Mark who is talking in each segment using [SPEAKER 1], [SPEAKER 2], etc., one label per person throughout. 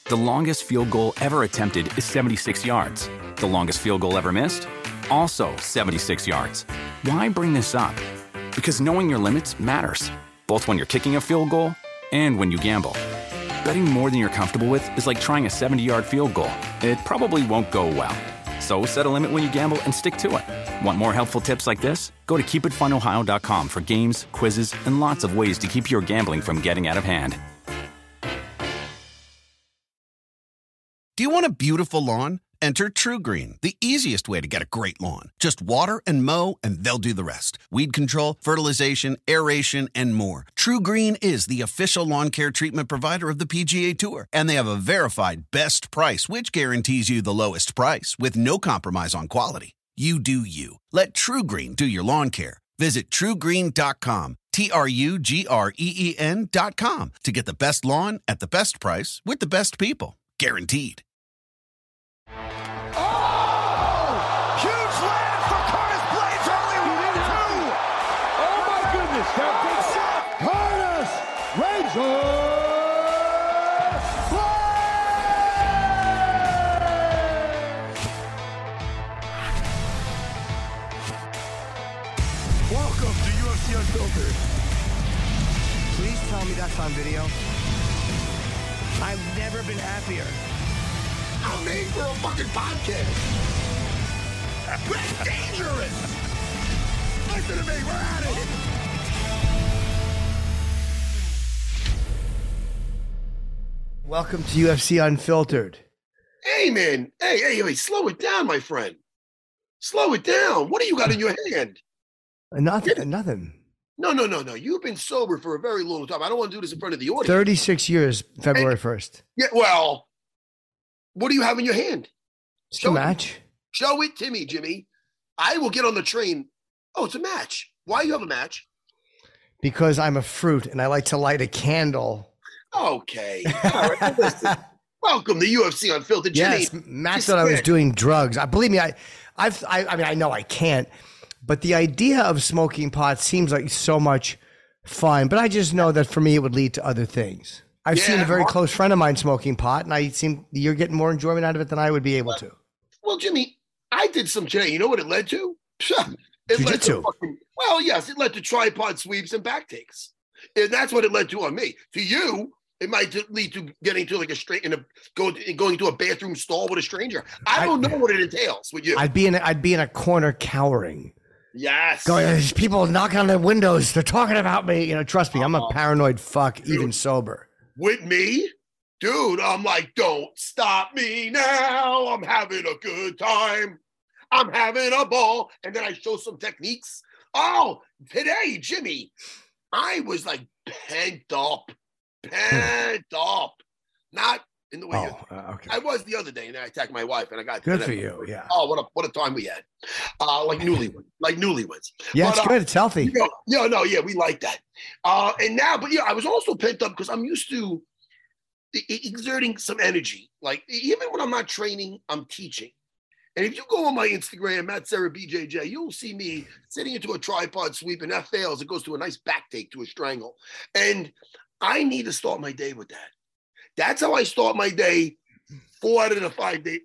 [SPEAKER 1] The longest field goal ever attempted is 76 yards. The longest field goal ever missed? Also 76 yards. Why bring this up? Because knowing your limits matters, both when you're kicking a field goal and when you gamble. Betting more than you're comfortable with is like trying a 70-yard field goal. It probably won't go well. So set a limit when you gamble and stick to it. Want more helpful tips like this? Go to keepitfunohio.com for games, quizzes, and lots of ways to keep your gambling from getting out of hand.
[SPEAKER 2] Do you want a beautiful lawn? Enter TruGreen, the easiest way to get a great lawn. Just water and mow, and they'll do the rest. Weed control, fertilization, aeration, and more. TruGreen is the official lawn care treatment provider of the PGA Tour, and they have a verified best price, which guarantees you the lowest price with no compromise on quality. You do you. Let TruGreen do your lawn care. Visit TruGreen.com, TruGreen.com, to get the best lawn at the best price with the best people. Guaranteed.
[SPEAKER 3] Welcome to UFC Unfiltered.
[SPEAKER 4] Please tell me that's on video. I've never been happier.
[SPEAKER 3] I'm made for a fucking podcast. That's dangerous. Listen to me, we're at it.
[SPEAKER 4] Welcome to UFC Unfiltered.
[SPEAKER 3] Hey, man. Hey, slow it down, my friend. Slow it down. What do you got in your hand?
[SPEAKER 4] Nothing.
[SPEAKER 3] No. You've been sober for a very long time. I don't want to do this in front of the audience.
[SPEAKER 4] 36 years, February 1st.
[SPEAKER 3] Yeah, well, what do you have in your hand?
[SPEAKER 4] It's a match.
[SPEAKER 3] Show it to me, Jimmy. I will get on the train. Oh, it's a match. Why you have a match?
[SPEAKER 4] Because I'm a fruit and I like to light a candle.
[SPEAKER 3] Okay. All right. Listen. Welcome to UFC Unfiltered. Jimmy,
[SPEAKER 4] yes, Matt thought I was doing drugs. Believe me, I mean, I know I can't, but the idea of smoking pot seems like so much fun. But I just know that for me, it would lead to other things. I've seen a very close friend of mine smoking pot, and you're getting more enjoyment out of it than I would be able to.
[SPEAKER 3] Well, Jimmy, I did some today. You know what it led to?
[SPEAKER 4] Jiu-jitsu.
[SPEAKER 3] Well, yes, it led to tripod sweeps and back takes. And that's what it led to on me. To you, it might lead to getting to like going to a bathroom stall with a stranger. I don't know what it entails with you.
[SPEAKER 4] I'd be in a corner cowering.
[SPEAKER 3] Yes.
[SPEAKER 4] Going, there's people knocking on the windows. They're talking about me. You know, trust me, I'm a paranoid fuck, even sober.
[SPEAKER 3] With me? Dude, I'm like, don't stop me now. I'm having a good time. I'm having a ball. And then I show some techniques. Oh, today, Jimmy, I was like pent up. Not in the way
[SPEAKER 4] okay.
[SPEAKER 3] I was the other day, and then I attacked my wife, and I got
[SPEAKER 4] good for you. Yeah.
[SPEAKER 3] Oh, what a time we had. Like newlyweds.
[SPEAKER 4] Yeah, it's good. It's healthy.
[SPEAKER 3] We like that. And now, but yeah, I was also pent up because I'm used to exerting some energy. Like even when I'm not training, I'm teaching. And if you go on my Instagram, Matt Serra BJJ, you'll see me sitting into a tripod sweep, and that fails. It goes to a nice back take to a strangle. And I need to start my day with that. That's how I start my day 4 out of the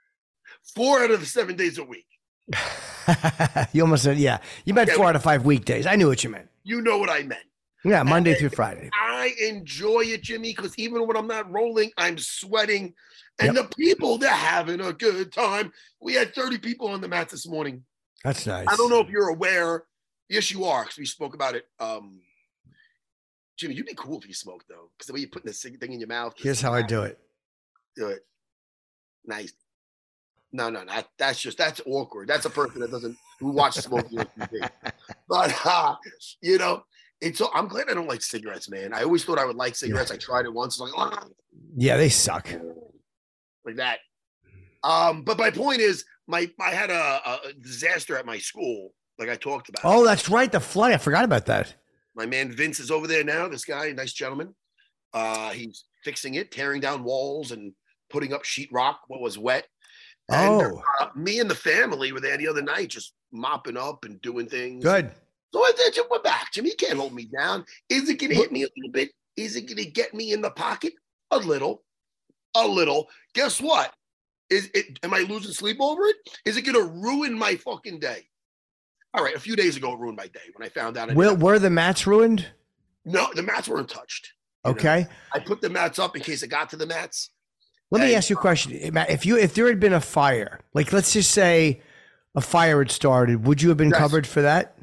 [SPEAKER 3] 7 days a week.
[SPEAKER 4] You almost said, yeah. You meant 4 out of 5 weekdays. I knew what you meant.
[SPEAKER 3] You know what I meant.
[SPEAKER 4] Yeah, Monday through Friday.
[SPEAKER 3] I enjoy it, Jimmy, because even when I'm not rolling, I'm sweating. And the people, they're having a good time. We had 30 people on the mat this morning.
[SPEAKER 4] That's nice.
[SPEAKER 3] I don't know if you're aware. Yes, you are, because we spoke about it. Jimmy, you'd be cool if you smoked, though, because the way you're putting this thing in your mouth.
[SPEAKER 4] Here's how I do it.
[SPEAKER 3] Do it. Nice. No. That's awkward. That's a person who watches smoking on TV. But, I'm glad I don't like cigarettes, man. I always thought I would like cigarettes. I tried it once. Like,
[SPEAKER 4] yeah, they suck.
[SPEAKER 3] Like that. But my point is, I had a disaster at my school, like I talked about.
[SPEAKER 4] Oh, that's right. The flood. I forgot about that.
[SPEAKER 3] My man Vince is over there now. This guy, nice gentleman. He's fixing it, tearing down walls and putting up sheetrock, what was wet. And me and the family were there the other night, just mopping up and doing things.
[SPEAKER 4] Good.
[SPEAKER 3] So we're back. Jimmy, you can't hold me down. Is it going to hit me a little bit? Is it going to get me in the pocket? A little. A little. Guess what? Am I losing sleep over it? Is it going to ruin my fucking day? All right, a few days ago, it ruined my day when I found out.
[SPEAKER 4] Were the mats ruined?
[SPEAKER 3] No, the mats weren't touched.
[SPEAKER 4] Okay.
[SPEAKER 3] I put the mats up in case it got to the mats.
[SPEAKER 4] Let me ask you a question. If there had been a fire, like let's just say a fire had started, would you have been covered for that?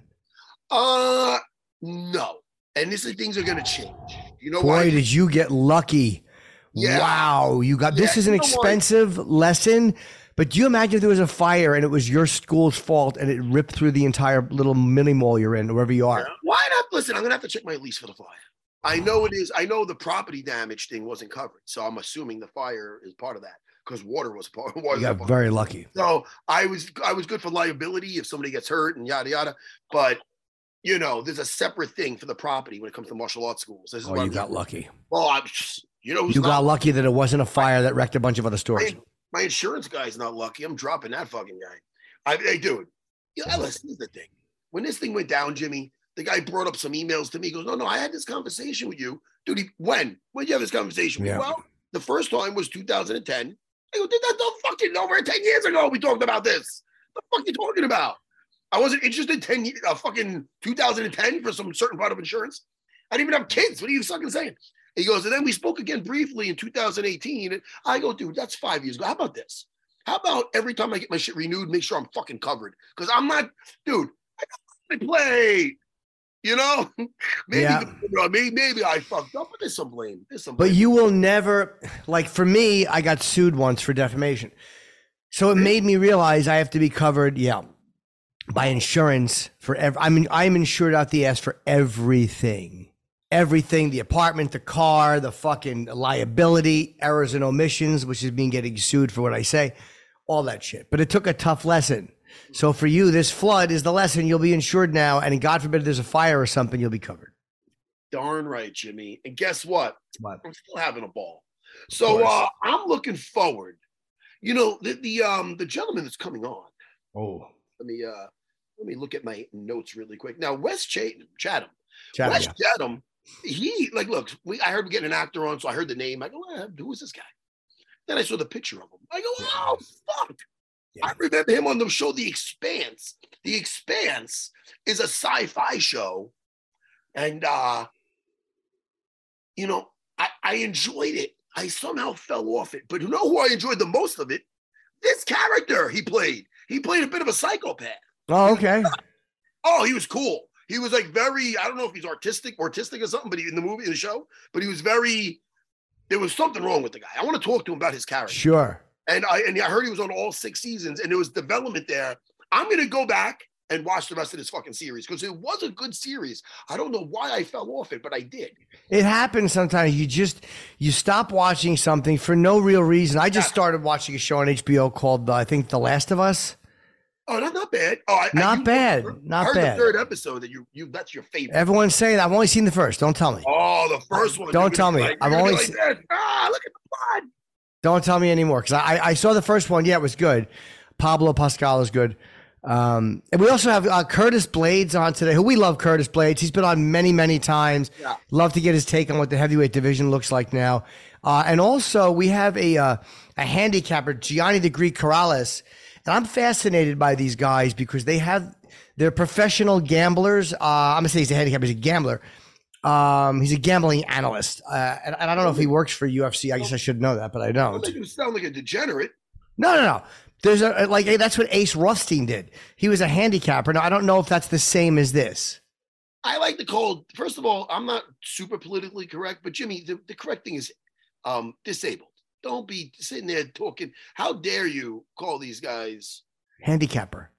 [SPEAKER 3] No. And things are going to change. You know
[SPEAKER 4] Boy,
[SPEAKER 3] why?
[SPEAKER 4] did you get lucky.
[SPEAKER 3] Yeah.
[SPEAKER 4] Wow. This is an expensive lesson, but do you imagine if there was a fire and it was your school's fault and it ripped through the entire little mini mall you're in, wherever you are?
[SPEAKER 3] Yeah. Why not? Listen, I'm going to have to check my lease for the fire. I know it is. I know the property damage thing wasn't covered. So I'm assuming the fire is part of that because water was part of it.
[SPEAKER 4] You got very lucky.
[SPEAKER 3] So I was good for liability if somebody gets hurt and yada, yada. But there's a separate thing for the property when it comes to martial arts schools.
[SPEAKER 4] You got lucky.
[SPEAKER 3] Well,
[SPEAKER 4] you got lucky that it wasn't a fire that wrecked a bunch of other stores.
[SPEAKER 3] My insurance guy's not lucky. I'm dropping that fucking guy. Dude, listen, here's the thing. When this thing went down, Jimmy, the guy brought up some emails to me. He goes, no, I had this conversation with you. Dude, when did you have this conversation with? Well, the first time was 2010. I go, dude, that's no fucking over 10 years ago we talked about this. What the fuck are you talking about? I wasn't interested fucking 2010 for some certain part of insurance. I didn't even have kids. What are you fucking saying? He goes, and then we spoke again briefly in 2018. And I go, dude, that's 5 years ago. How about this? How about every time I get my shit renewed, make sure I'm fucking covered? Because I'm not, dude, I play. Maybe I fucked up, but there's some blame.
[SPEAKER 4] But you will never, like for me, I got sued once for defamation. So it made me realize I have to be covered, by insurance for I'm insured out the ass for everything. Everything, the apartment, the car, the fucking liability, errors and omissions, which is being getting sued for what I say, all that shit. But it took a tough lesson. So for you, this flood is the lesson. You'll be insured now. And God forbid there's a fire or something, you'll be covered.
[SPEAKER 3] Darn right, Jimmy. And guess what?
[SPEAKER 4] What?
[SPEAKER 3] I'm still having a ball. So I'm looking forward. The gentleman that's coming on.
[SPEAKER 4] Oh.
[SPEAKER 3] Let me look at my notes really quick. Now, Wes Chatham.
[SPEAKER 4] Wes
[SPEAKER 3] Chatham, I heard we getting an actor on, so I heard the name. I go, who is this guy? Then I saw the picture of him. I go, oh, fuck. Yeah. I remember him on the show The Expanse. The Expanse is a sci-fi show. And, I enjoyed it. I somehow fell off it. But you know who I enjoyed the most of it? This character he played. He played a bit of a psychopath.
[SPEAKER 4] Oh, okay.
[SPEAKER 3] He was cool. He was like very, I don't know if he's artistic or something, but in the show, but he was there was something wrong with the guy. I want to talk to him about his character.
[SPEAKER 4] Sure.
[SPEAKER 3] And I heard he was on all 6 seasons and there was development there. I'm going to go back and watch the rest of this fucking series because it was a good series. I don't know why I fell off it, but I did. It
[SPEAKER 4] happens sometimes. You stop watching something for no real reason. I just started watching a show on HBO called, I think, The Last of Us.
[SPEAKER 3] Oh, not bad. Oh,
[SPEAKER 4] not bad.
[SPEAKER 3] I heard the third episode that that's your favorite.
[SPEAKER 4] Everyone's saying I've only seen the first. Don't tell me.
[SPEAKER 3] Oh, the first one.
[SPEAKER 4] Don't tell me. I've only seen.
[SPEAKER 3] Look at the blood.
[SPEAKER 4] Don't tell me anymore because I saw the first one. Yeah, it was good. Pablo Pascal is good. And we also have Curtis Blades on today, who we love. Curtis Blades. He's been on many, many times. Yeah. Love to get his take on what the heavyweight division looks like now. And also we have a handicapper, Gianni the Greek Corrales. And I'm fascinated by these guys because they're professional gamblers. I'm gonna say he's a handicapper. He's a gambler. He's a gambling analyst. And I don't know if he works for UFC. I guess I should know that, but I don't.
[SPEAKER 3] You sound like a degenerate.
[SPEAKER 4] No. There's that's what Ace Rothstein did. He was a handicapper. Now I don't know if that's the same as this.
[SPEAKER 3] I like the call. First of all, I'm not super politically correct, but Jimmy, the correct thing is disabled. Don't be sitting there talking. How dare you call these guys
[SPEAKER 4] handicapper?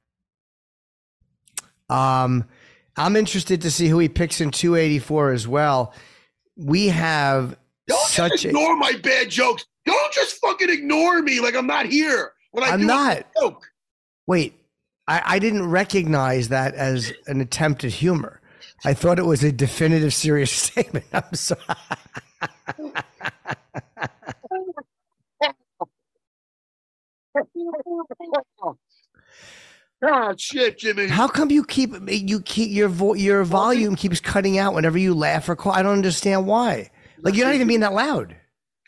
[SPEAKER 4] I'm interested to see who he picks in 284 as well. We have
[SPEAKER 3] Don't ignore my bad jokes. Don't just fucking ignore me like I'm not here.
[SPEAKER 4] I'm not. Joke. Wait, I didn't recognize that as an attempt at humor. I thought it was a definitive, serious statement. I'm sorry.
[SPEAKER 3] Oh shit, Jimmy!
[SPEAKER 4] How come you keep your volume keeps cutting out whenever you laugh or call? I don't understand why. Like you're not even being that loud.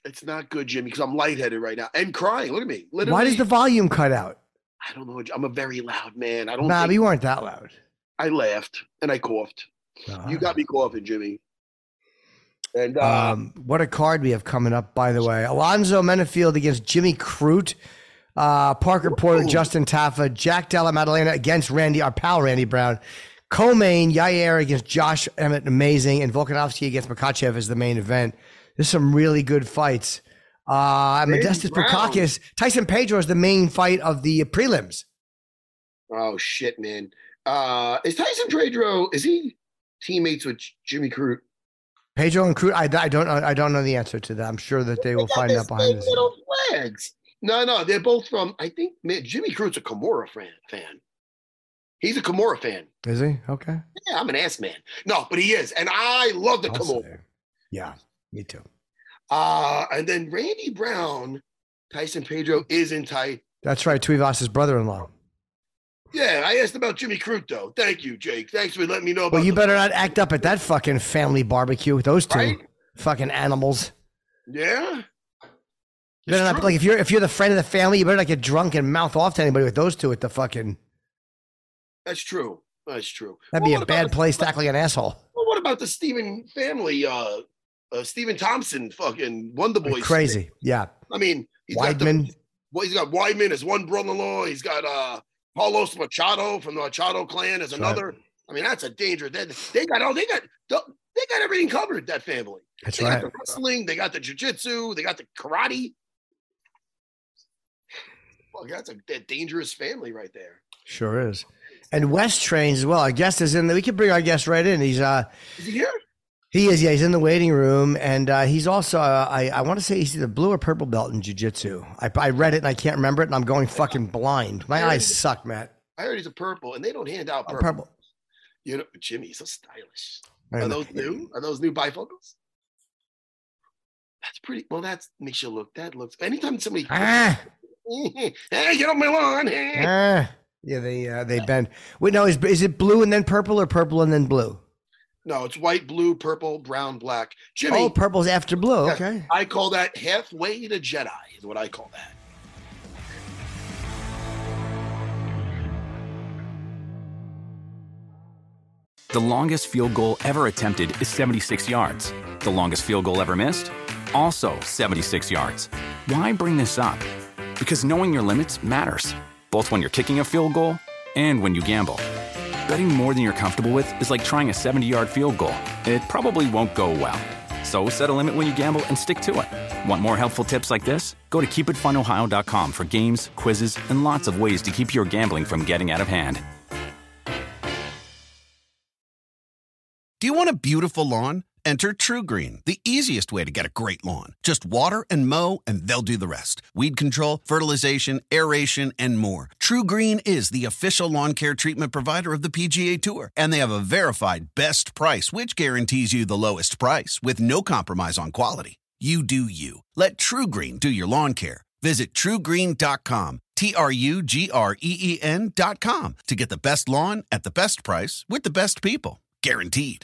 [SPEAKER 3] It's not good, Jimmy, because I'm lightheaded right now and crying. Look at me. Literally,
[SPEAKER 4] Why does the volume cut out?
[SPEAKER 3] I don't know. I'm a very loud man. I don't.
[SPEAKER 4] Nah,
[SPEAKER 3] think
[SPEAKER 4] you weren't that loud.
[SPEAKER 3] I laughed and I coughed. You got me coughing, Jimmy. And
[SPEAKER 4] what a card we have coming up, by the way. Alonzo Menafield against Jimmy Crute. Parker Porter, Justin Taffa, Jack Della Maddalena against our pal Randy Brown. Co-main, Yair against Josh Emmett, amazing. And Volkanovski against Makachev is the main event. There's some really good fights. Modestas Prokakis, Tyson Pedro is the main fight of the prelims.
[SPEAKER 3] Oh, shit, man. Is Tyson Pedro, is he teammates with Jimmy Crute?
[SPEAKER 4] Pedro and Crute, I don't know the answer to that. I'm sure that they will find out behind the scenes.
[SPEAKER 3] Flags. No, they're both from, I think, man, Jimmy Crute's a Kimura fan. He's a Kimura fan.
[SPEAKER 4] Is he? Okay.
[SPEAKER 3] Yeah, I'm an ass man. No, but he is. And I love the Kimura.
[SPEAKER 4] Yeah, me too.
[SPEAKER 3] And then Randy Brown, Tyson Pedro is in tight.
[SPEAKER 4] That's right, Tuivas's brother-in-law.
[SPEAKER 3] Yeah, I asked about Jimmy Crute, though. Thank you, Jake. Thanks for letting me know about
[SPEAKER 4] Well, you better not act up at that fucking family barbecue with those two fucking animals.
[SPEAKER 3] Yeah?
[SPEAKER 4] You better not, like, if you're the friend of the family, you better not get drunk and mouth off to anybody with those two at the fucking...
[SPEAKER 3] That's true.
[SPEAKER 4] That'd be a bad place to act like an asshole.
[SPEAKER 3] Well, what about the Steven family, Steven Thompson fucking Wonder Boy?
[SPEAKER 4] Crazy, yeah.
[SPEAKER 3] I mean, he's
[SPEAKER 4] Weidman.
[SPEAKER 3] He's got Weidman as one brother-in-law. He's got Carlos Machado from the Machado clan as another. Right. I mean, that's a danger. They got everything covered, that family.
[SPEAKER 4] That's
[SPEAKER 3] right.
[SPEAKER 4] They
[SPEAKER 3] got the wrestling, they got the jiu-jitsu, they got the karate. Well, that's a dangerous family right there.
[SPEAKER 4] Sure is. And West trains as well. Our guest is in there. We can bring our guest right in. He's
[SPEAKER 3] is he here?
[SPEAKER 4] He is, yeah. He's in the waiting room, and he's also I want to say he's either blue or purple belt in jiu-jitsu. I read it and I can't remember it, and I'm going fucking blind. My eyes suck, Matt.
[SPEAKER 3] I heard he's a purple, and they don't hand out purple. You know, Jimmy's so stylish. Are those new? Are those new bifocals? That's pretty. Well, that makes you look. That looks. Anytime somebody. Hey, get off my lawn.
[SPEAKER 4] Yeah, they bend. Wait, no, is it blue and then purple or purple and then blue?
[SPEAKER 3] No, it's white, blue, purple, brown, black. Jimmy.
[SPEAKER 4] Oh, purple's after blue. Okay.
[SPEAKER 3] I call that halfway to Jedi is what I call that.
[SPEAKER 1] The longest field goal ever attempted is 76 yards. The longest field goal ever missed? Also 76 yards. Why bring this up? Because knowing your limits matters, both when you're kicking a field goal and when you gamble. Betting more than you're comfortable with is like trying a 70-yard field goal. It probably won't go well. So set a limit when you gamble and stick to it. Want more helpful tips like this? Go to keepitfunohio.com for games, quizzes, and lots of ways to keep your gambling from getting out of hand.
[SPEAKER 2] Do you want a beautiful lawn? Enter TruGreen, the easiest way to get a great lawn. Just water and mow, and they'll do the rest. Weed control, fertilization, aeration, and more. TruGreen is the official lawn care treatment provider of the PGA Tour, and they have a verified best price, which guarantees you the lowest price with no compromise on quality. You do you. Let TruGreen do your lawn care. Visit TruGreen.com, TruGreen.com, to get the best lawn at the best price with the best people. Guaranteed.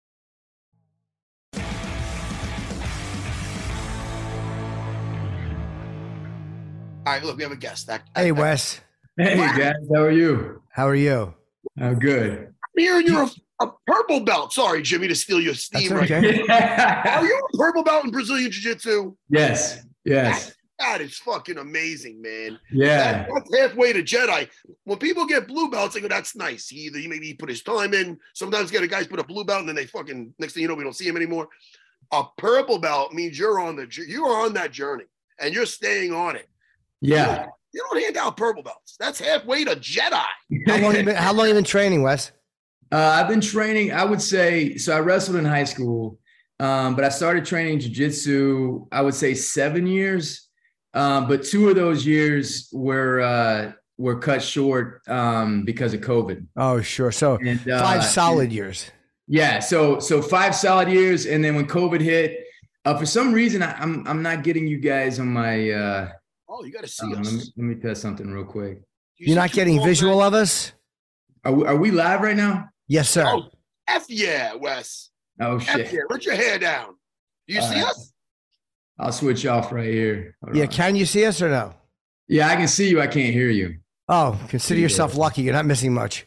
[SPEAKER 3] All right, look, we have a guest.
[SPEAKER 4] Hey, Wes.
[SPEAKER 5] Hey, guys. How are you?
[SPEAKER 4] How are you?
[SPEAKER 5] I'm good.
[SPEAKER 3] I'm hearing you're a purple belt. Sorry, Jimmy, to steal your steam.
[SPEAKER 4] That's okay.
[SPEAKER 3] Are you a purple belt in Brazilian Jiu-Jitsu?
[SPEAKER 5] Yes.
[SPEAKER 3] That is fucking amazing, man.
[SPEAKER 5] Yeah.
[SPEAKER 3] That's halfway to Jedi. When people get blue belts, they go, that's nice. He maybe put his time in. Sometimes get a guys put a blue belt and then they fucking, next thing you know, we don't see him anymore. A purple belt means you're on that journey and you're staying on it.
[SPEAKER 5] Yeah.
[SPEAKER 3] You don't hand out purple belts. That's halfway to Jedi.
[SPEAKER 4] How long you been training, Wes?
[SPEAKER 5] I've been training, I would say, so I wrestled in high school, but I started training jiu-jitsu, I would say 7 years. But 2 of those years were cut short because of COVID.
[SPEAKER 4] Oh, sure. So 5 solid years. Yeah.
[SPEAKER 5] So 5 solid years. And then when COVID hit, for some reason, I'm not getting you guys on my,
[SPEAKER 3] oh, you got to see us.
[SPEAKER 5] Let me test something real quick.
[SPEAKER 4] You're not getting visual of us?
[SPEAKER 5] Are we live right now?
[SPEAKER 4] Yes, sir.
[SPEAKER 3] Oh, F yeah, Wes.
[SPEAKER 5] Oh, shit.
[SPEAKER 3] F yeah. Put your hair down. Do you see us?
[SPEAKER 5] I'll switch off right here. Hold
[SPEAKER 4] Yeah,
[SPEAKER 5] on.
[SPEAKER 4] can you see us or no?
[SPEAKER 5] Yeah, I can see you. I can't hear you.
[SPEAKER 4] Oh, consider yourself lucky. You're not missing much.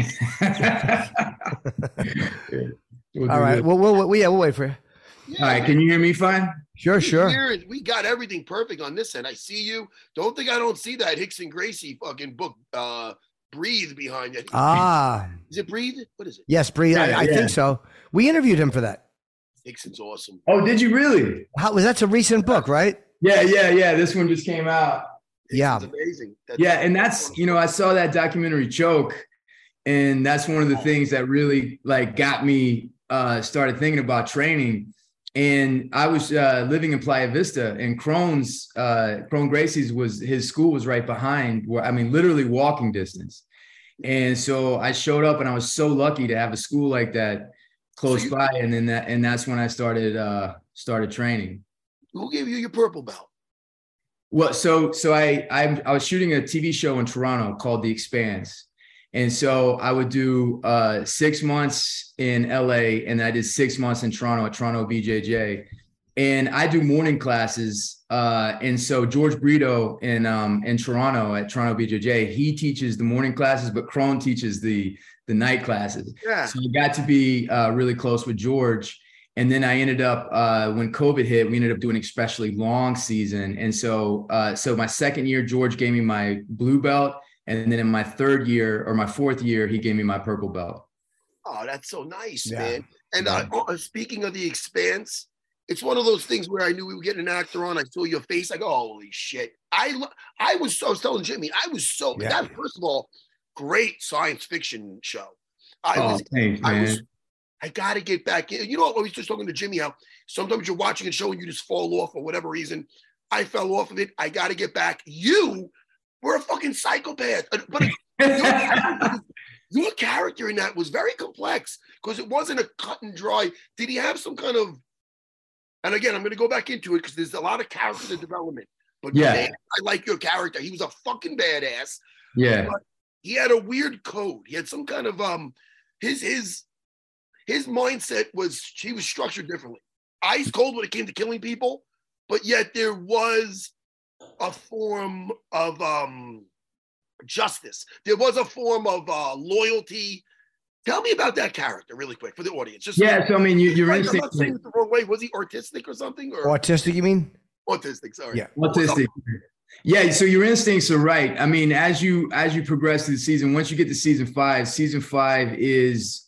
[SPEAKER 5] We'll
[SPEAKER 4] All right.
[SPEAKER 5] this.
[SPEAKER 4] Well, we'll wait for you.
[SPEAKER 3] Yeah,
[SPEAKER 5] All right. Can you hear me fine?
[SPEAKER 4] Sure, sure.
[SPEAKER 3] Here, we got everything perfect on this end. I see you. Don't think I don't see that Hickson Gracie fucking book, Breathe behind you.
[SPEAKER 4] Ah,
[SPEAKER 3] Is it Breathe? What is it?
[SPEAKER 4] yes, Bree.
[SPEAKER 5] Yeah,
[SPEAKER 4] I
[SPEAKER 5] yeah.
[SPEAKER 4] think so. We interviewed him for that.
[SPEAKER 3] Hickson's awesome.
[SPEAKER 5] Oh, did you really?
[SPEAKER 4] That's a recent book, right?
[SPEAKER 5] Yeah. This one just came out.
[SPEAKER 4] Yeah.
[SPEAKER 3] Hickson's amazing.
[SPEAKER 5] Yeah, and that's, I saw that documentary Choke, and that's one of the things that really like got me started thinking about training. And I was living in Playa Vista, and Crone Gracie's his school was right behind literally walking distance. And so I showed up, and I was so lucky to have a school like that close by. And then that's when I started training.
[SPEAKER 3] Who gave you your purple belt?
[SPEAKER 5] Well, so I was shooting a TV show in Toronto called The Expanse. And so I would do 6 months in LA, and I did 6 months in Toronto at Toronto BJJ. And I do morning classes. And so George Brito in Toronto at Toronto BJJ, he teaches the morning classes, but Crone teaches the night classes.
[SPEAKER 3] Yeah.
[SPEAKER 5] So I got to be really close with George. And then I ended up, when COVID hit, we ended up doing an especially long season. And so my second year, George gave me my blue belt. And then in my third year or my fourth year, he gave me my purple belt.
[SPEAKER 3] Oh, that's so nice,
[SPEAKER 4] Yeah.
[SPEAKER 3] man. And speaking of The Expanse, it's one of those things where I knew we were getting an actor on. I saw your face. I go, holy shit. I was telling Jimmy, that, first of all, great science fiction show.
[SPEAKER 5] Thanks, man.
[SPEAKER 3] I got to get back in. You know what? I was just talking to Jimmy how sometimes you're watching a show and you just fall off for whatever reason. I fell off of it. I got to get back. You were a fucking psychopath. But your character in that was very complex because it wasn't a cut and dry. Did he have some kind of, and again, I'm going to go back into it because there's a lot of character development. But
[SPEAKER 5] yeah,
[SPEAKER 3] man, I like your character. He was a fucking badass.
[SPEAKER 5] Yeah.
[SPEAKER 3] But he had a weird code. He had some kind of, his mindset was, he was structured differently. Ice cold when it came to killing people, but yet there was a form of justice. There was a form of loyalty. Tell me about that character really quick for the audience.
[SPEAKER 5] So I mean, you're
[SPEAKER 3] I'm not saying it the wrong way. Was he artistic or something? Or
[SPEAKER 4] autistic, you mean?
[SPEAKER 3] Autistic, sorry.
[SPEAKER 4] Yeah.
[SPEAKER 5] Autistic. Yeah, so your instincts are right. I mean, as you progress through the season, once you get to season five is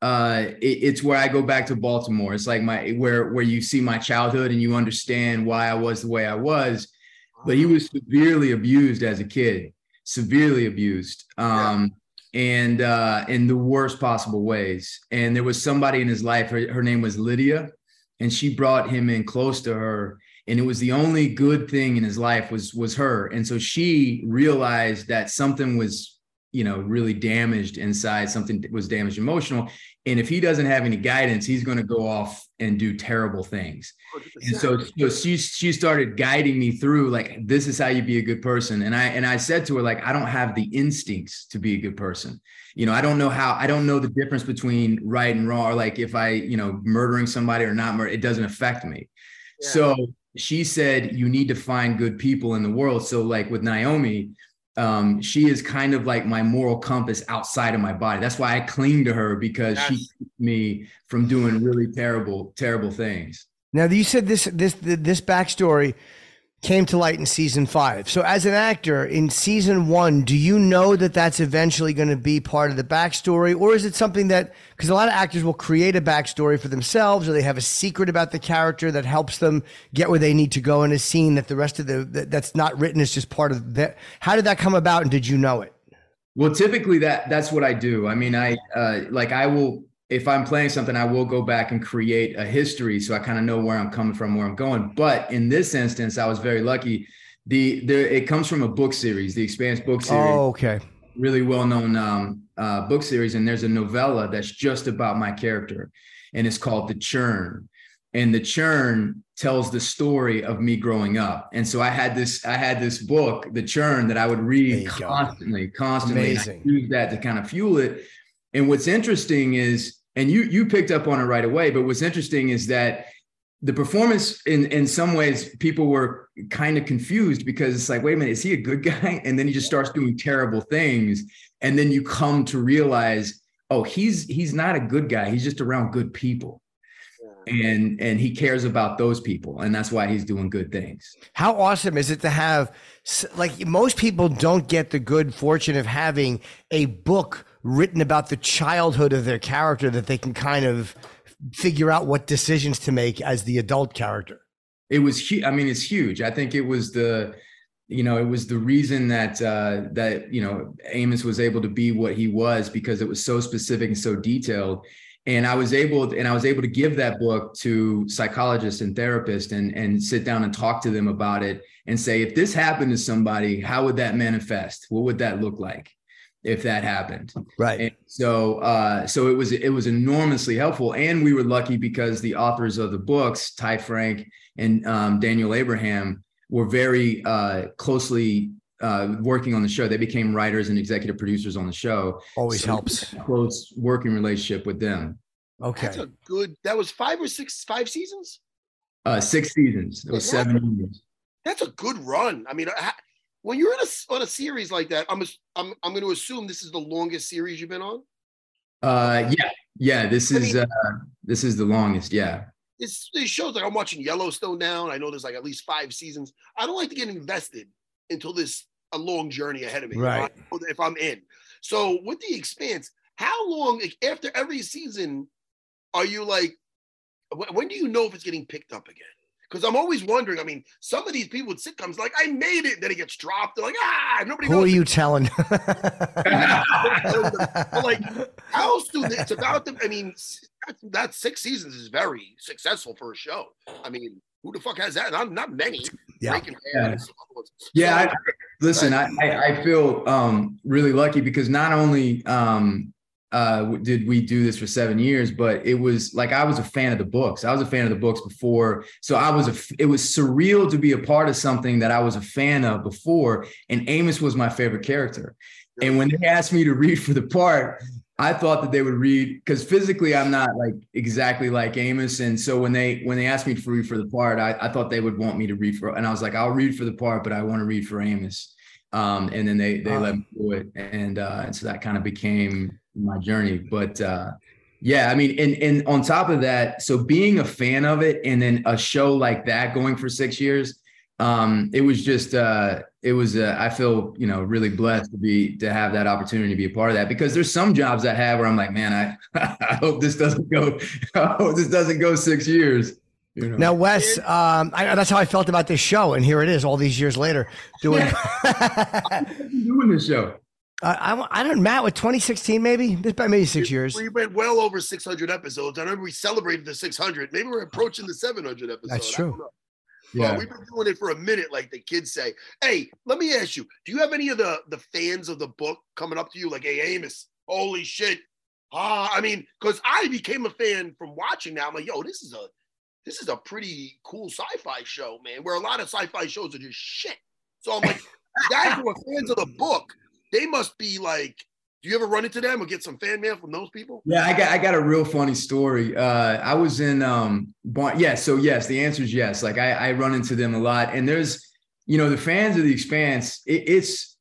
[SPEAKER 5] it's where I go back to Baltimore. It's like where you see my childhood and you understand why I was the way I was. But he was severely abused as a kid, severely abused, and in the worst possible ways. And there was somebody in his life, her name was Lydia, and she brought him in close to her. And it was the only good thing in his life was her. And so she realized that something was, really damaged inside, something was damaged emotional. And if he doesn't have any guidance, he's going to go off and do terrible things. 100%. And so she started guiding me through, like, this is how you be a good person. And I said to her, like, I don't have the instincts to be a good person. I don't know the difference between right and wrong, or like if I, murdering somebody or not murder, it doesn't affect me. Yeah. So she said, you need to find good people in the world. So like with Naomi, she is kind of like my moral compass outside of my body. That's why I cling to her, because she keeps me from doing really terrible, terrible things.
[SPEAKER 4] Now, you said this backstory came to light in season 5. So as an actor in season 1, do you know that that's eventually going to be part of the backstory? Or is it something that, because a lot of actors will create a backstory for themselves, or they have a secret about the character that helps them get where they need to go in a scene that the rest of that's not written is just part of that. How did that come about, and did you know it?
[SPEAKER 5] Well, typically that's what I do. I mean, I will, if I'm playing something, I will go back and create a history so I kind of know where I'm coming from, where I'm going. But in this instance, I was very lucky. It comes from a book series, the Expanse book series.
[SPEAKER 4] Oh, okay.
[SPEAKER 5] Really well-known book series. And there's a novella that's just about my character, and it's called The Churn. And The Churn tells the story of me growing up. And so I had this book, The Churn, that I would read constantly.
[SPEAKER 4] Amazing.
[SPEAKER 5] I use that to kind of fuel it. And what's interesting is, and you picked up on it right away, but what's interesting is that the performance in some ways, people were kind of confused because it's like, wait a minute, is he a good guy? And then he just starts doing terrible things. And then you come to realize, oh, he's not a good guy. He's just around good people. And he cares about those people. And that's why he's doing good things.
[SPEAKER 4] How awesome is it to have, like, most people don't get the good fortune of having a book written about the childhood of their character that they can kind of figure out what decisions to make as the adult character.
[SPEAKER 5] It was, I mean, it's huge. I think it was the reason that Amos was able to be what he was, because it was so specific and so detailed. And I was able to give that book to psychologists and therapists and sit down and talk to them about it and say, if this happened to somebody, how would that manifest? What would that look like if that happened?
[SPEAKER 4] Right.
[SPEAKER 5] And so it was enormously helpful. And we were lucky because the authors of the books, Ty Frank and Daniel Abraham, were very closely working on the show. They became writers and executive producers on the show.
[SPEAKER 4] Always helps.
[SPEAKER 5] Close working relationship with them.
[SPEAKER 4] Okay.
[SPEAKER 3] That was 5 seasons?
[SPEAKER 5] 6 seasons. It was 7 years.
[SPEAKER 3] That's a good run. I mean, when you're on a series like that, I'm going to assume this is the longest series you've been on.
[SPEAKER 5] Yeah. This is the longest. Yeah.
[SPEAKER 3] It shows, like, I'm watching Yellowstone now, and I know there's like at least 5 seasons. I don't like to get invested until there's a long journey ahead of me.
[SPEAKER 4] Right.
[SPEAKER 3] If I'm in. So with The Expanse, how long, like, after every season, are you like, when do you know if it's getting picked up again? Because I'm always wondering, I mean, some of these people with sitcoms, like, I made it, then it gets dropped. They're like, nobody knows.
[SPEAKER 4] Who are you telling?
[SPEAKER 3] Like, how soon? It's about them. I mean, that 6 seasons is very successful for a show. I mean, who the fuck has that? Not many.
[SPEAKER 4] Yeah.
[SPEAKER 5] Listen, I feel really lucky because not only did we do this for 7 years, but it was like, I was a fan of the books. I was a fan of the books before. So it was surreal to be a part of something that I was a fan of before. And Amos was my favorite character. And when they asked me to read for the part, I thought that they would read, because physically I'm not like exactly like Amos. And so when they asked me to read for the part, I thought they would want me to read for, and I was like, I'll read for the part, but I want to read for Amos. And then they let me do it. And so that kind of became my journey. But yeah, I mean, and on top of that, so being a fan of it and then a show like that going for 6 years, it was just, I feel, really blessed to have that opportunity to be a part of that, because there's some jobs I have where I'm like, man, I hope this doesn't go 6 years.
[SPEAKER 4] Now, Wes, that's how I felt about this show. And here it is all these years later doing
[SPEAKER 5] this show.
[SPEAKER 4] I don't know, Matt, with 2016, maybe 6 years.
[SPEAKER 3] We went well over 600 episodes. I remember we celebrated the 600. Maybe we're approaching the 700 episode.
[SPEAKER 4] That's true.
[SPEAKER 3] Yeah, we've been doing it for a minute, like the kids say. Hey, let me ask you: do you have any of the fans of the book coming up to you, like, "Hey, Amos, holy shit"? I mean, because I became a fan from watching. Now I'm like, yo, this is a pretty cool sci-fi show, man. Where a lot of sci-fi shows are just shit. So I'm like, guys who are fans of the book, they must be like. Do you ever run into them or get some fan mail from those people?
[SPEAKER 5] Yeah, I got a real funny story. I was in so yes, the answer is yes. Like I run into them a lot, and there's, the fans of The Expanse. It's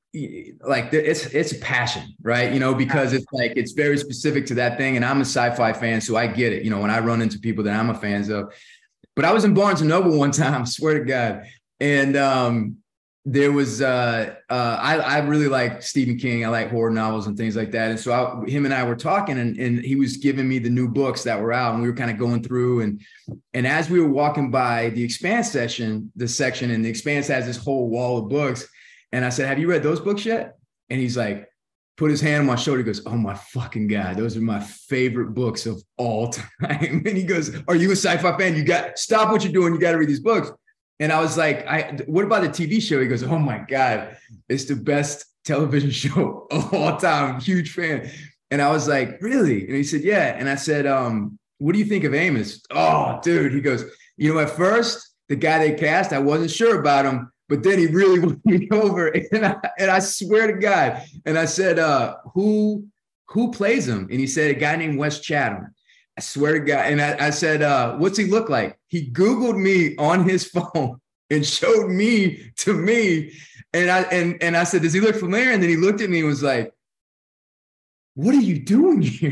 [SPEAKER 5] a passion, right? Because it's like it's very specific to that thing, and I'm a sci-fi fan, so I get it. When I run into people that I'm a fan of. But I was in Barnes and Noble one time, swear to God, and there was I really like Stephen King. I like horror novels and things like that. And so him and I were talking, and he was giving me the new books that were out, and we were kind of going through. And as we were walking by the Expanse section, and The Expanse has this whole wall of books. And I said, "Have you read those books yet?" And he's like, put his hand on my shoulder. He goes, "Oh my fucking God, those are my favorite books of all time." And he goes, "Are you a sci-fi fan? You got stop what you're doing. You got to read these books." And I was like, what about the TV show? He goes, "Oh my God, it's the best television show of all time. Huge fan." And I was like, "Really?" And he said, "Yeah." And I said, "What do you think of Amos?" "Oh, dude," he goes, "At first, the guy they cast, I wasn't sure about him, but then he really won me over." And I swear to God. And I said, who plays him?" And he said, "A guy named Wes Chatham." I swear to God. And I said, what's he look like? He Googled me on his phone and showed me to me. And I said, does he look familiar? And then he looked at me and was like, what are you doing here?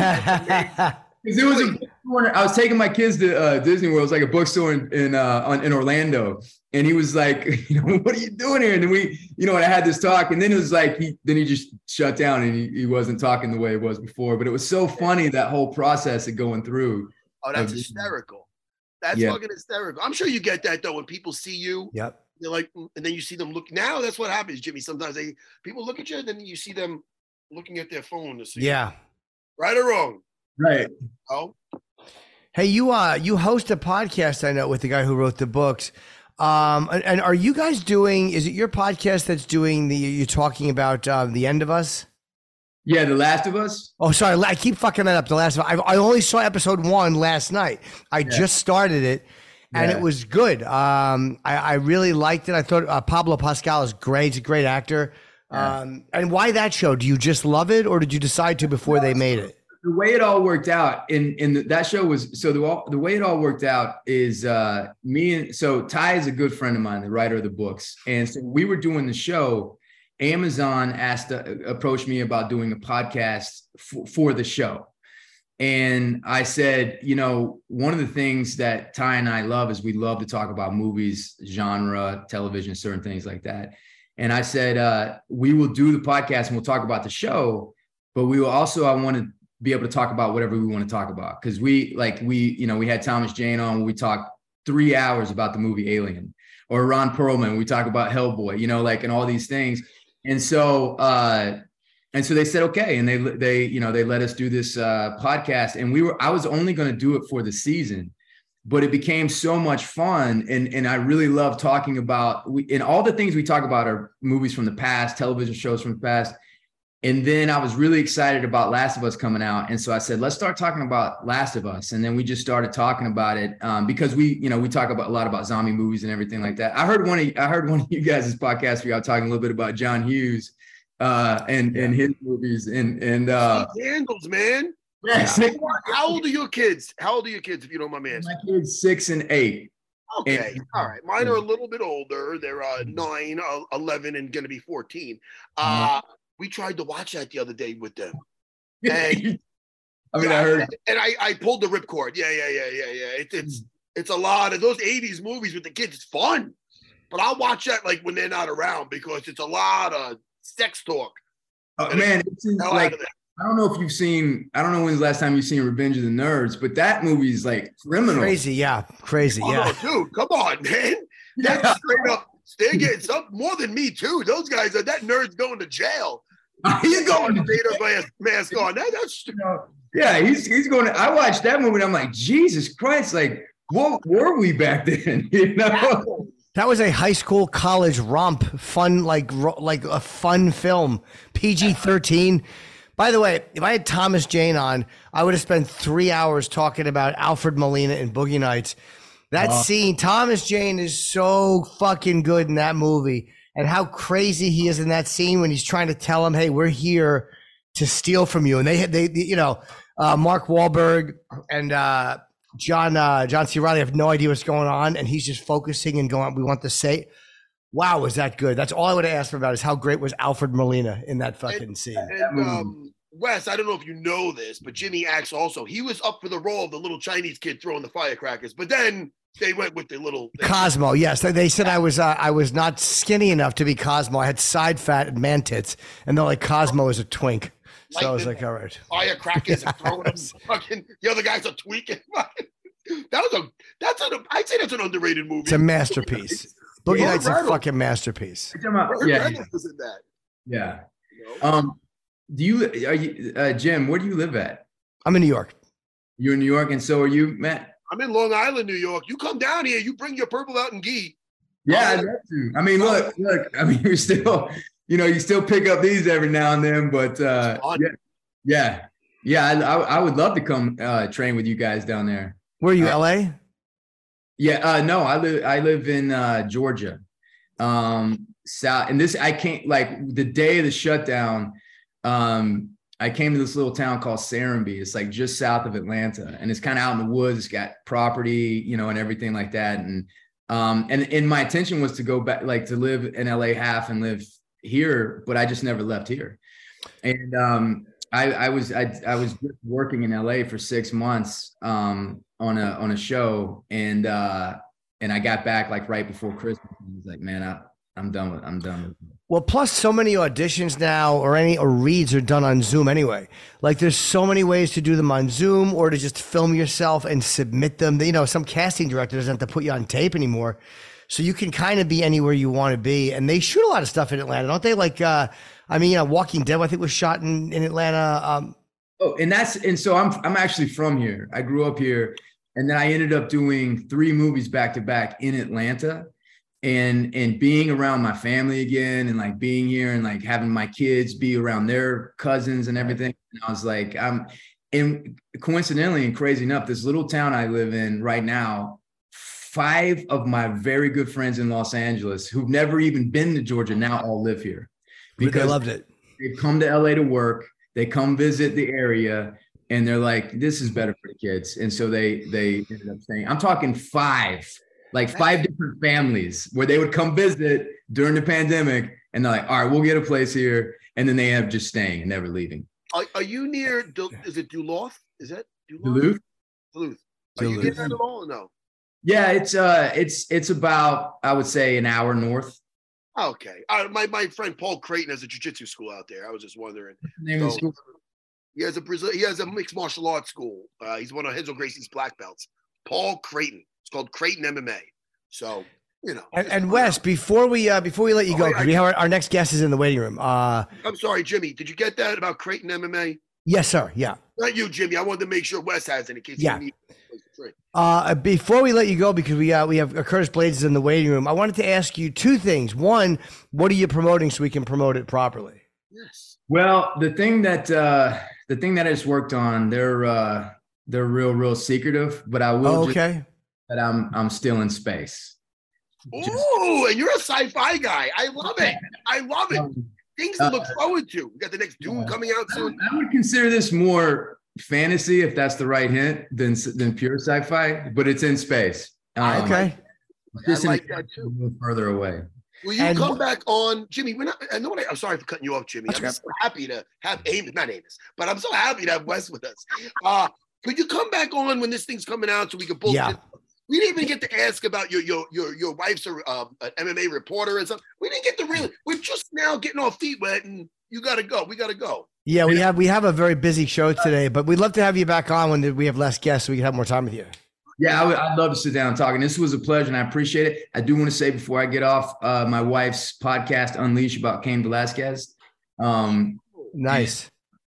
[SPEAKER 5] Because it was a bookstore. I was taking my kids to Disney World. It was like a bookstore in Orlando. And he was like, what are you doing here? And then and I had this talk. And then it was like, he just shut down and he wasn't talking the way it was before. But it was so funny, that whole process of going through.
[SPEAKER 3] Oh, that's hysterical. That's fucking hysterical. I'm sure you get that, though, when people see you.
[SPEAKER 4] Yep.
[SPEAKER 3] They're like, and then you see them look. Now that's what happens, Jimmy. Sometimes people look at you, and then you see them looking at their phone to see.
[SPEAKER 4] Yeah.
[SPEAKER 3] Right or wrong?
[SPEAKER 5] Right.
[SPEAKER 3] Oh.
[SPEAKER 4] Hey, you host a podcast, I know, with the guy who wrote the books. And are you guys doing, is it your podcast that's doing you're talking about The End of Us?
[SPEAKER 5] Yeah, The Last of Us.
[SPEAKER 4] Oh, sorry. I keep fucking that up. The Last of Us. I only saw episode 1 last night. I just started it and it was good. I really liked it. I thought Pablo Pascal is great. He's a great actor. And why that show? Do you just love it, or did you decide to before they made it?
[SPEAKER 5] The way it all worked out that show was, so the way it all worked out is Ty is a good friend of mine, the writer of the books. And so we were doing the show. Amazon approached me about doing a podcast for the show. And I said, one of the things that Ty and I love is we love to talk about movies, genre, television, certain things like that. And I said, we will do the podcast and we'll talk about the show, but we will also, I want to be able to talk about whatever we want to talk about. Cause we had Thomas Jane on where we talked 3 hours about the movie Alien, or Ron Perlman. We talk about Hellboy, and all these things. And so they said, okay. And they let us do this podcast, and I was only going to do it for the season, but it became so much fun. And I really love talking about, and all the things we talk about are movies from the past, television shows from the past. And then I was really excited about Last of Us coming out. And so I said, let's start talking about Last of Us. And then we just started talking about it because we talk about a lot about zombie movies and everything like that. I heard one of you guys' podcasts where y'all talking a little bit about John Hughes and his movies and
[SPEAKER 3] Candles, man.
[SPEAKER 5] Yeah.
[SPEAKER 3] How old are your kids? If you don't mind me asking?
[SPEAKER 5] My kids 6 and 8.
[SPEAKER 3] Okay. All right. Mine are a little bit older. They're 9, 11, and going to be 14. We tried to watch that the other day with them. And
[SPEAKER 5] I heard.
[SPEAKER 3] And I pulled the ripcord. Yeah. It's a lot of those 80s movies with the kids. It's fun. But I'll watch that like when they're not around, because it's a lot of sex talk.
[SPEAKER 5] Oh, man, it's like, I don't know when's the last time you've seen Revenge of the Nerds, but that movie is like criminal.
[SPEAKER 4] Crazy, yeah.
[SPEAKER 3] No, dude, come on, man. That's straight up. They're getting something more than me too. Those guys that nerd's going to jail.
[SPEAKER 5] He's going to
[SPEAKER 3] Vader mask on. That's
[SPEAKER 5] yeah. He's going to. I watched that movie and I'm like, Jesus Christ! Like, what were we back then?
[SPEAKER 4] That was a high school college romp, fun like a fun film, PG-13. By the way, if I had Thomas Jane on, I would have spent 3 hours talking about Alfred Molina in Boogie Nights. That scene, Thomas Jane is so fucking good in that movie, and how crazy he is in that scene when he's trying to tell him, "Hey, we're here to steal from you." And they Mark Wahlberg and John C. Reilly have no idea what's going on, and he's just focusing and going, "We want to say." Wow, was that good? That's all I would have asked him about, is how great was Alfred Molina in that fucking scene.
[SPEAKER 3] And Wes, I don't know if you know this, but Jimmy Axe also, he was up for the role of the little Chinese kid throwing the firecrackers, but then they went with the little
[SPEAKER 4] Cosmo. Yes, they said I was not skinny enough to be Cosmo. I had side fat and man tits, and they're like, Cosmo is a twink. So I was like, all right,
[SPEAKER 3] firecrackers and throwing them. Fucking the other guys are tweaking. I'd say that's an underrated movie.
[SPEAKER 4] It's a masterpiece. Boogie Nights a fucking masterpiece.
[SPEAKER 5] Yeah. Yeah. Jim, where do you live at?
[SPEAKER 4] I'm in New York.
[SPEAKER 5] You're in New York, and so are you, Matt?
[SPEAKER 3] I'm in Long Island, New York. You come down here, you bring your purple out and ghee.
[SPEAKER 5] Yeah, I'd love to. I mean, look. I mean, you're still, you still pick up these every now and then, but yeah. I would love to come train with you guys down there.
[SPEAKER 4] Where are you, LA?
[SPEAKER 5] Yeah, no, I live in Georgia. South, and this I can't, like, the day of the shutdown. I came to this little town called Serenbe. It's like just south of Atlanta, and it's kind of out in the woods. It's got property, and everything like that. And my intention was to go back, like to live in LA half and live here, but I just never left here. And I was just working in LA for 6 months on a show, and I got back like right before Christmas. And I was like, man, I'm done with it.
[SPEAKER 4] Well, plus so many auditions now or reads are done on Zoom anyway. Like there's so many ways to do them on Zoom or to just film yourself and submit them. Some casting director doesn't have to put you on tape anymore. So you can kind of be anywhere you want to be. And they shoot a lot of stuff in Atlanta, don't they? Like, Walking Dead, I think was shot in Atlanta.
[SPEAKER 5] So I'm actually from here. I grew up here, and then I ended up doing 3 movies back to back in Atlanta. And being around my family again, and like being here and like having my kids be around their cousins and everything. And I was like, and coincidentally and crazy enough, this little town I live in right now, 5 of my very good friends in Los Angeles who've never even been to Georgia now all live here
[SPEAKER 4] because they loved it.
[SPEAKER 5] They come to LA to work, they come visit the area, and they're like, this is better for the kids. And so they ended up staying. I'm talking 5 different families where they would come visit during the pandemic, and they're like, all right, we'll get a place here. And then they end up just staying and never leaving.
[SPEAKER 3] Are you near, is it Duluth? Is that
[SPEAKER 5] Duluth?
[SPEAKER 3] Duluth. Are you near that at all or no?
[SPEAKER 5] Yeah, it's about, I would say, an hour north.
[SPEAKER 3] Okay. My friend Paul Creighton has a jiu-jitsu school out there. I was just wondering.
[SPEAKER 5] Name of the school?
[SPEAKER 3] He has a mixed martial arts school. He's one of Renzo Gracie's black belts. Paul Creighton. It's called Creighton MMA. So,
[SPEAKER 4] And Wes, before we let you go, because we have our next guest is in the waiting room.
[SPEAKER 3] I'm sorry, Jimmy. Did you get that about Creighton MMA?
[SPEAKER 4] Yes, sir. Yeah.
[SPEAKER 3] Not you, Jimmy. I wanted to make sure Wes has it in case you need it.
[SPEAKER 4] Before we let you go, because we have Curtis Blades is in the waiting room, I wanted to ask you 2 things. One, what are you promoting so we can promote it properly?
[SPEAKER 3] Yes.
[SPEAKER 5] Well, the thing that I just worked on, they're real secretive, but I will.
[SPEAKER 4] Okay.
[SPEAKER 5] That I'm still in space.
[SPEAKER 3] Oh, and you're a sci-fi guy. I love it. Things to look forward to. We got the next Dune coming out soon.
[SPEAKER 5] I would consider this more fantasy, if that's the right hint, than pure sci-fi, but it's in space.
[SPEAKER 4] Okay.
[SPEAKER 5] Just
[SPEAKER 3] I like that too.
[SPEAKER 5] A little further away.
[SPEAKER 3] Will you come back on, Jimmy? I'm sorry for cutting you off, Jimmy. I'm so happy to have not Amos, but I'm so happy to have Wes with us. Could you come back on when this thing's coming out so we can both?
[SPEAKER 4] Yeah.
[SPEAKER 3] We didn't even get to ask about your wife's an MMA reporter and stuff. We didn't get to really. We're just now getting our feet wet, and you got to go. We got to go.
[SPEAKER 4] Yeah, we have a very busy show today, but we'd love to have you back on when we have less guests, so we can have more time with you.
[SPEAKER 5] Yeah, I'd love to sit down and talk. And this was a pleasure, and I appreciate it. I do want to say before I get off, my wife's podcast, Unleash, about Cain Velasquez.
[SPEAKER 4] Nice.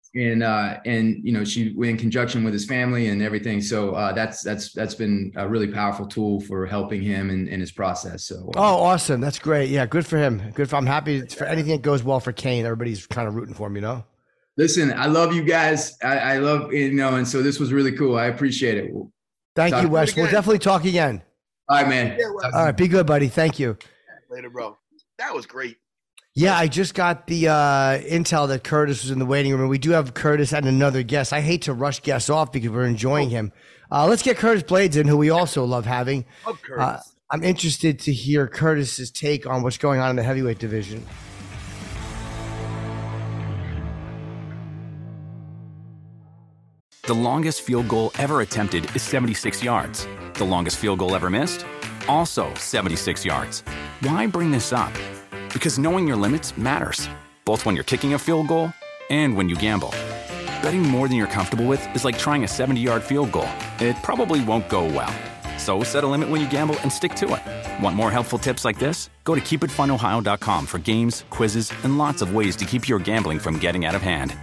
[SPEAKER 5] And she went in conjunction with his family and everything. So that's been a really powerful tool for helping him in his process. So
[SPEAKER 4] awesome. That's great. Yeah, good for him. I'm happy for anything that goes well for Cain. Everybody's kind of rooting for him,
[SPEAKER 5] Listen, I love you guys. I love, and so this was really cool. I appreciate it.
[SPEAKER 4] Thank you, Wes. We'll definitely talk again.
[SPEAKER 5] All right, man.
[SPEAKER 3] Yeah,
[SPEAKER 4] all right, be good, buddy. Thank you.
[SPEAKER 3] Later, bro. That was great.
[SPEAKER 4] Yeah, I just got the intel that Curtis was in the waiting room, and we do have Curtis and another guest. I hate to rush guests off because we're enjoying him. Let's get Curtis Blades in, who we also love having.
[SPEAKER 3] Love Curtis.
[SPEAKER 4] I'm interested to hear Curtis's take on what's going on in the heavyweight division.
[SPEAKER 1] The longest field goal ever attempted is 76 yards. The longest field goal ever missed? Also 76 yards. Why bring this up? Because knowing your limits matters, both when you're kicking a field goal and when you gamble. Betting more than you're comfortable with is like trying a 70-yard field goal. It probably won't go well. So set a limit when you gamble and stick to it. Want more helpful tips like this? Go to keepitfunohio.com for games, quizzes, and lots of ways to keep your gambling from getting out of hand.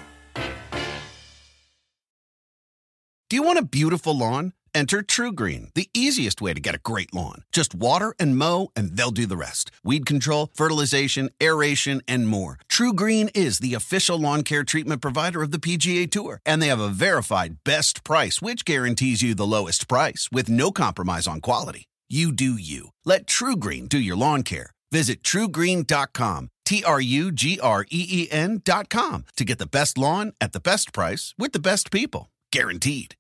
[SPEAKER 2] Do you want a beautiful lawn? Enter TruGreen, the easiest way to get a great lawn. Just water and mow, and they'll do the rest. Weed control, fertilization, aeration, and more. TruGreen is the official lawn care treatment provider of the PGA Tour, and they have a verified best price, which guarantees you the lowest price with no compromise on quality. You do you. Let TruGreen do your lawn care. Visit TruGreen.com. TRUGREEN.com to get the best lawn at the best price with the best people. Guaranteed.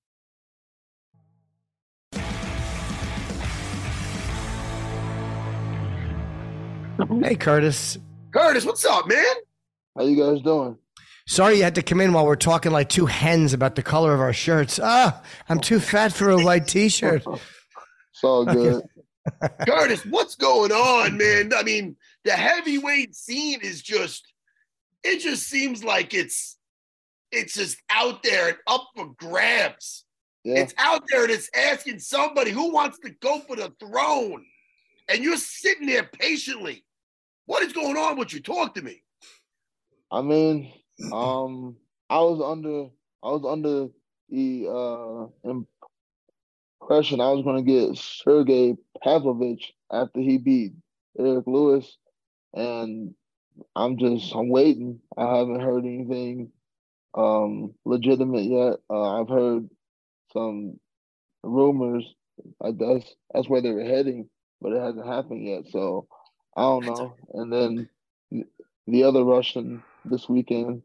[SPEAKER 4] Hey, Curtis.
[SPEAKER 3] Curtis, what's up, man?
[SPEAKER 6] How you guys doing?
[SPEAKER 4] Sorry you had to come in while we're talking like two hens about the color of our shirts. I'm too fat for a white T-shirt.
[SPEAKER 6] It's all good.
[SPEAKER 3] Curtis, what's going on, man? I mean, the heavyweight scene is it just seems like it's just out there and up for grabs.
[SPEAKER 6] Yeah.
[SPEAKER 3] It's out there and it's asking somebody who wants to go for the throne. And you're sitting there patiently. What is going on with you? Talk to me.
[SPEAKER 6] I mean, I was under the impression I was going to get Sergey Pavlovich after he beat Eric Lewis, and I'm waiting. I haven't heard anything legitimate yet. I've heard some rumors. That's where they were heading, but it hasn't happened yet. So I don't know. And then the other Russian this weekend,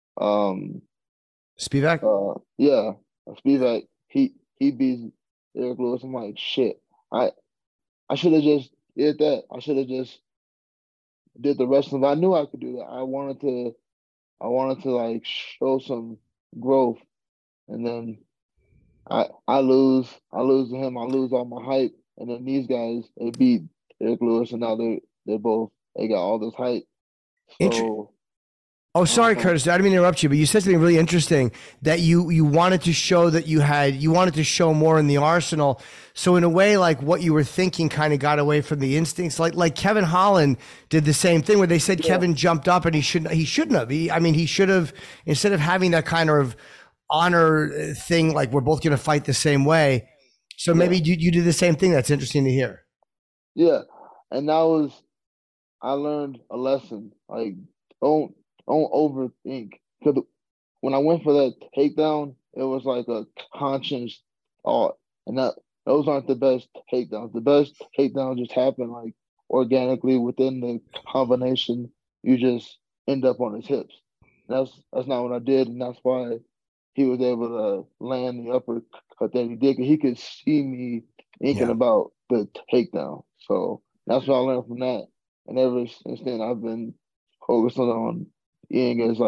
[SPEAKER 4] Spivak?
[SPEAKER 6] yeah, Spivak. He beats Eric Lewis. I'm like, shit. I should have just did that. I should have just did the wrestling. I knew I could do that. I wanted to like show some growth, and then I lose to him. I lose all my hype, and then these guys, they beat Eric Lewis, and now they got all this hype. So,
[SPEAKER 4] sorry, Curtis. I didn't mean to interrupt you, but you said something really interesting that you wanted to show that you wanted to show more in the arsenal. So in a way, like what you were thinking kind of got away from the instincts. Like Kevin Holland did the same thing where they said Kevin jumped up and he shouldn't have. He should have, instead of having that kind of honor thing, like we're both going to fight the same way. So maybe you do the same thing. That's interesting to hear.
[SPEAKER 6] Yeah. And I learned a lesson. Like, don't overthink. Because when I went for that takedown, it was like a conscious thought. And those aren't the best takedowns. The best takedowns just happen like organically within the combination. You just end up on his hips. That's not what I did, and that's why he was able to land the uppercut that he did. He could see me thinking about the takedown. So that's what I learned from that. And ever since then, I've been focusing on being as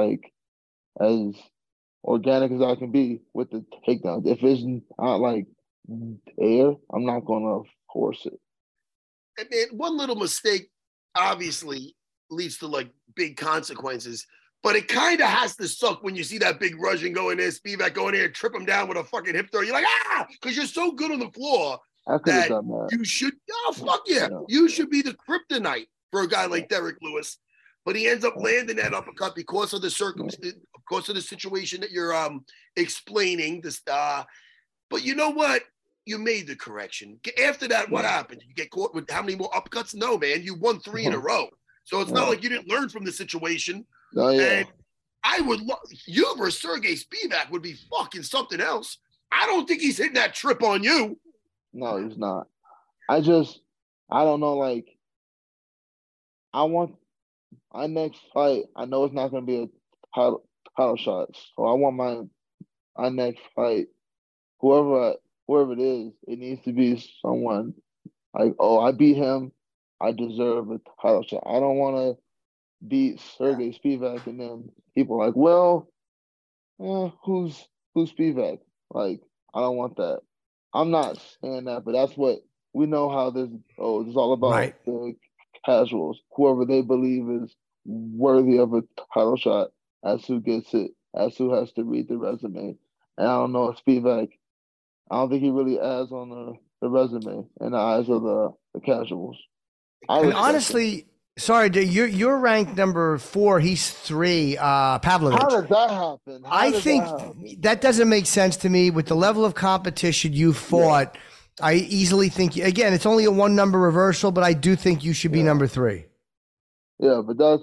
[SPEAKER 6] organic as I can be with the takedown. If it's not like there, I'm not gonna force it.
[SPEAKER 3] And man, one little mistake obviously leads to like big consequences. But it kind of has to suck when you see that big Russian go in there, Spivak go in there and trip him down with a fucking hip throw. You're like, because you're so good on the floor that you should, fuck yeah. You should be the kryptonite for a guy like Derek Lewis. But he ends up landing that uppercut because of the because of the situation that you're explaining. But you know what? You made the correction. After that, what happened? You get caught with how many more uppercuts? No, man. You won 3 in a row. So it's not like you didn't learn from the situation.
[SPEAKER 6] Oh, yeah.
[SPEAKER 3] And I would love you versus Sergey Spivak would be fucking something else. I don't think he's hitting that trip on you.
[SPEAKER 6] No, he's not. I don't know. Like, I want my next fight. I know it's not going to be a title shot. So I want my next fight, whoever it is, it needs to be someone like, I beat him. I deserve a title shot. I don't want to beat Sergey Spivak and then people are like, well, who's Spivak? Like, I don't want that. I'm not saying that, but that's what we know how this goes. It's all about the casuals. Whoever they believe is worthy of a title shot, that's who gets it. That's who has to read the resume. And I don't know if Spivak, I don't think he really adds on the resume in the eyes of the casuals.
[SPEAKER 4] And honestly, sorry, you're ranked number 4. He's 3. Pavlovich.
[SPEAKER 6] How did that happen?
[SPEAKER 4] I think that doesn't make sense to me. With the level of competition you fought, I easily think, again, it's only a 1 number reversal, but I do think you should be number 3.
[SPEAKER 6] Yeah, but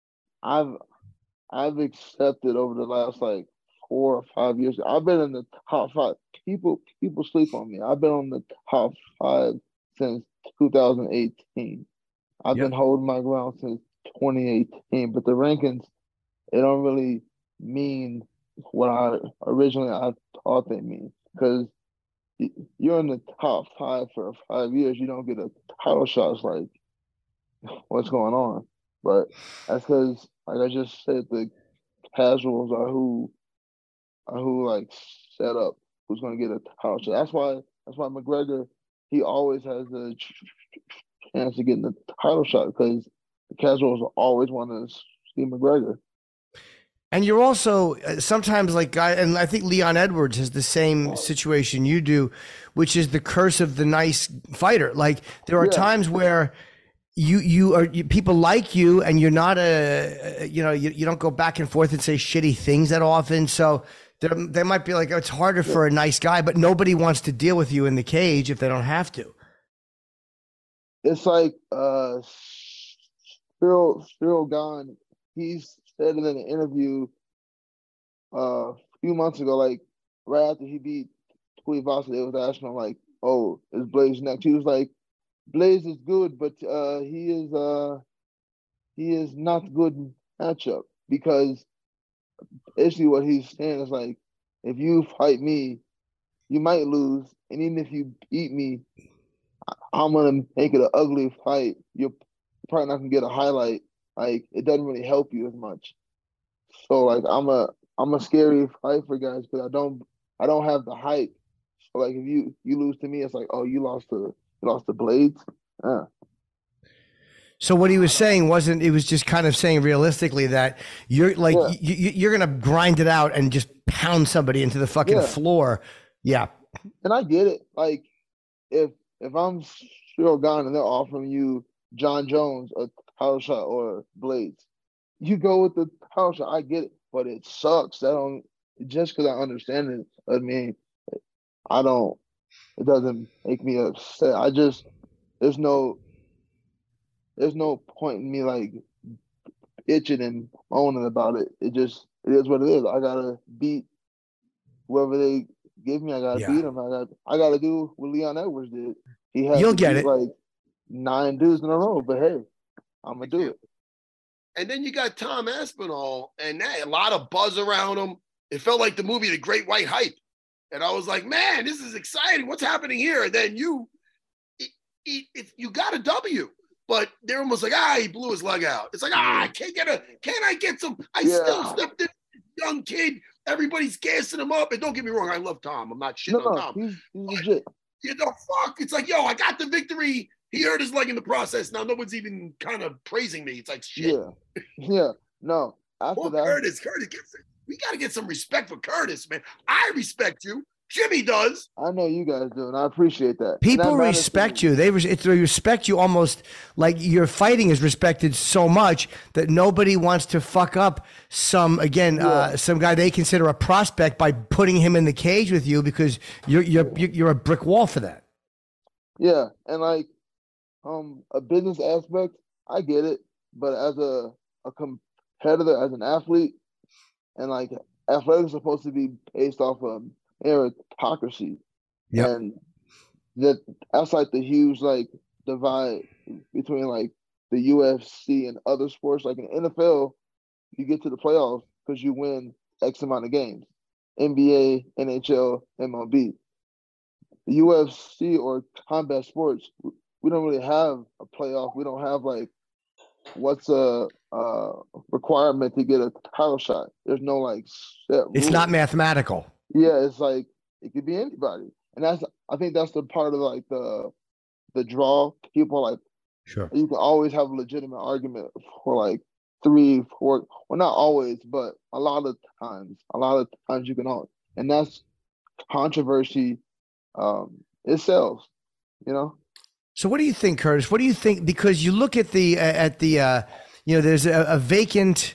[SPEAKER 6] I've accepted over the last like 4 or 5 years. I've been in the top 5. People sleep on me. I've been on the top 5 since 2018. I've been holding my ground since 2018, but the rankings, it don't really mean what I thought they mean, because you're in the top 5 for 5 years. You don't get a title shot. It's like, what's going on? But that's because, like I just said, the casuals are who like set up who's going to get a title shot. That's why McGregor, he always has a chance to get the title shot, because the casuals always want to see McGregor.
[SPEAKER 4] And you're also sometimes like and I think Leon Edwards has the same situation you do, which is the curse of the nice fighter. Like there are times where people like you, and you're not you don't go back and forth and say shitty things that often. So they might be like, oh, it's harder for a nice guy, but nobody wants to deal with you in the cage if they don't have to.
[SPEAKER 6] It's like Cyril Gahn, he's said it in an interview a few months ago, like right after he beat Tuivasa, they was asking him like, "Oh, is Blaze next?" He was like, "Blaze is good, but he is not good matchup," because basically what he's saying is like, if you fight me, you might lose, and even if you beat me, I'm gonna make it an ugly fight. You're probably not gonna get a highlight. Like, it doesn't really help you as much. So like I'm a scary fight for guys, because I don't have the hype. So like if you lose to me, it's like, oh, you lost to Blades.
[SPEAKER 4] So what he was saying it was just kind of saying realistically that you're like you're gonna grind it out and just pound somebody into the fucking floor. Yeah.
[SPEAKER 6] And I get it. Like if I'm Cyril Gahn and they're offering you John Jones a title shot or Blades, you go with the title shot. I get it, but it sucks. Just because I understand it, I mean, it doesn't make me upset. There's no point in me like itching and moaning about it. It is what it is. I gotta beat whoever they give me. I gotta beat them. I gotta do what Leon Edwards did. He had
[SPEAKER 4] You'll get it.
[SPEAKER 6] like 9 dudes in a row, but hey, I'm gonna do it.
[SPEAKER 3] And then you got Tom Aspinall, and a lot of buzz around him. It felt like the movie The Great White Hype. And I was like, man, this is exciting. What's happening here? And then you got a W. But they're almost like, he blew his leg out. It's like, can I get some? Still stepped in, young kid. Everybody's gassing him up. And don't get me wrong, I love Tom. I'm not shitting on Tom.
[SPEAKER 6] He's legit.
[SPEAKER 3] Fuck. It's like, yo, I got the victory. He hurt his leg in the process. Now no one's even kind of praising me. It's like, shit.
[SPEAKER 6] Yeah. No. After that,
[SPEAKER 3] Curtis, we got to get some respect for Curtis, man. I respect you. Jimmy does.
[SPEAKER 6] I know you guys do, and I appreciate that.
[SPEAKER 4] People respect you. They respect you almost like your fighting is respected so much that nobody wants to fuck up some guy they consider a prospect by putting him in the cage with you, because you're a brick wall for that.
[SPEAKER 6] Yeah, and like a business aspect, I get it, but as a competitor, as an athlete, and like athletics is supposed to be based off of meritocracy.
[SPEAKER 4] Yep.
[SPEAKER 6] And that's like the huge like divide between like the UFC and other sports. Like in the NFL, you get to the playoffs because you win X amount of games. NBA, NHL, MLB. The UFC or combat sports, we don't really have a playoff. We don't have like what's a requirement to get a title shot. There's no like set rules.
[SPEAKER 4] It's not mathematical.
[SPEAKER 6] Yeah, it's like it could be anybody, and I think that's the part of like the draw. People like,
[SPEAKER 4] sure,
[SPEAKER 6] you can always have a legitimate argument for like 3, 4. Well, not always, but a lot of times you can all, and that's controversy. It sells, you know.
[SPEAKER 4] So what do you think, Curtis? What do you think? Because you look at the there's a vacant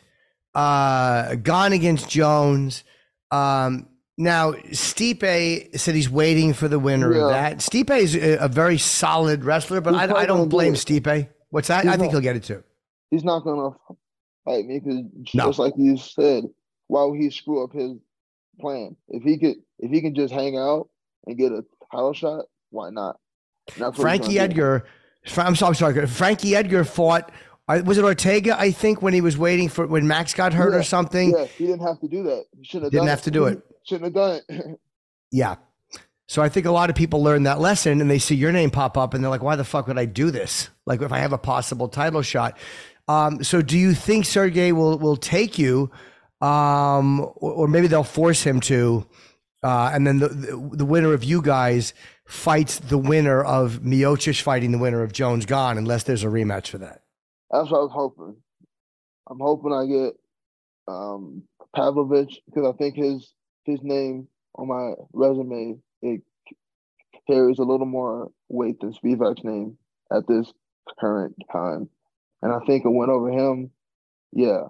[SPEAKER 4] Gahn against Jones. Now, Stipe said he's waiting for the winner of that. Stipe is a very solid wrestler, but I don't blame Stipe. What's that? I think he'll get it too.
[SPEAKER 6] He's not going to fight me because just like you said, why would he screw up his plan? If he can just hang out and get a title shot, why not?
[SPEAKER 4] Frankie Edgar, I'm sorry. Frankie Edgar fought Was it Ortega, I think, when he was waiting for when Max got hurt or something?
[SPEAKER 6] Yeah, he didn't have to do that. He shouldn't have
[SPEAKER 4] Didn't
[SPEAKER 6] done
[SPEAKER 4] have to do it.
[SPEAKER 6] Shouldn't have done it.
[SPEAKER 4] Yeah. So I think a lot of people learn that lesson and they see your name pop up and they're like, why the fuck would I do this? Like if I have a possible title shot. So do you think Sergey will take you, or maybe they'll force him to, and then the winner of you guys fights the winner of Miocic fighting the winner of Jones Gone, unless there's a rematch for that?
[SPEAKER 6] That's what I was hoping. I'm hoping I get Pavlovich, because I think his name on my resume, it carries a little more weight than Spivak's name at this current time. And I think a win over him, yeah.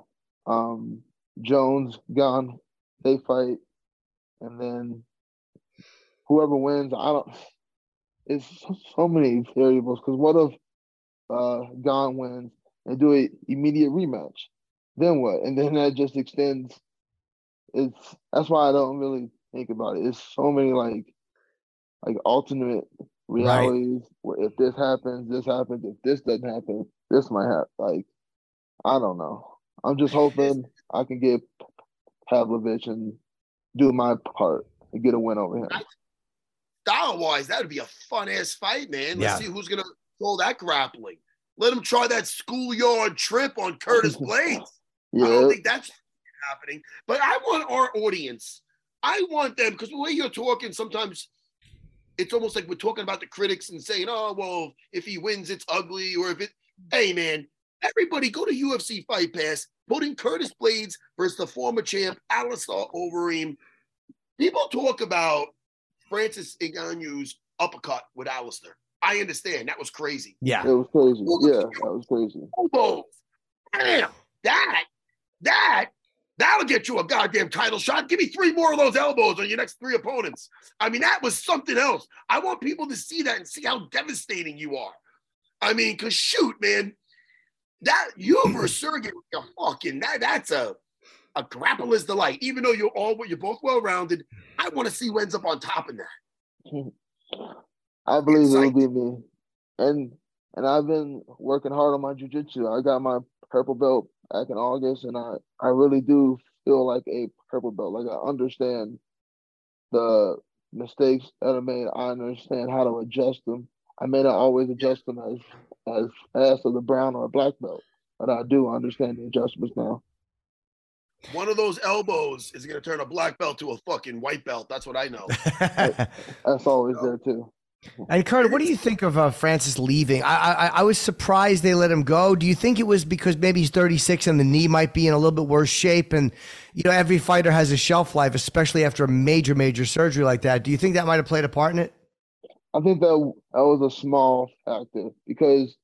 [SPEAKER 6] Jones, Gone, they fight. And then whoever wins, it's so many variables. Because what if Gone wins and do an immediate rematch? Then what? And then that just extends. That's why I don't really think about it. It's so many like alternate realities where if this happens, if this doesn't happen, this might happen. Like, I don't know. I'm just hoping I can get Pavlovich and do my part and get a win over him.
[SPEAKER 3] Style-wise, that would be a fun-ass fight, man. Let's
[SPEAKER 4] Yeah.
[SPEAKER 3] see who's going to control that grappling. Let him try that schoolyard trip on Curtis Blades.
[SPEAKER 6] Yeah.
[SPEAKER 3] I don't think that's happening. But I want our audience, I want them, because the way you're talking, sometimes it's almost like we're talking about the critics and saying, oh, well, if he wins, it's ugly. Or if it, hey, man, everybody go to UFC Fight Pass, put in Curtis Blades versus the former champ, Alistair Overeem. People talk about Francis Ngannou's uppercut with Alistair. I understand. That was crazy.
[SPEAKER 4] Yeah.
[SPEAKER 6] It was crazy. Yeah, that was crazy.
[SPEAKER 3] Elbows. Damn. That'll get you a goddamn title shot. Give me 3 more of those elbows on your next 3 opponents. I mean, that was something else. I want people to see that and see how devastating you are. I mean, because shoot, man, that you versus Sergey, you're fucking that's a grappler's delight. Even though you're both well-rounded, I want to see who ends up on top of that.
[SPEAKER 6] I believe it will be me. And I've been working hard on my jiu-jitsu. I got my purple belt back in August, and I really do feel like a purple belt. Like, I understand the mistakes that are made. I understand how to adjust them. I may not always adjust them as fast as a brown or a black belt, but I do understand the adjustments now.
[SPEAKER 3] One of those elbows is going to turn a black belt to a fucking white belt. That's what I know.
[SPEAKER 6] That's always there too.
[SPEAKER 4] And Kurt, what do you think of Francis leaving? I was surprised they let him go. Do you think it was because maybe he's 36 and the knee might be in a little bit worse shape? And, you know, every fighter has a shelf life, especially after a major surgery like that. Do you think that might have played a part in it?
[SPEAKER 6] I think that was a small factor because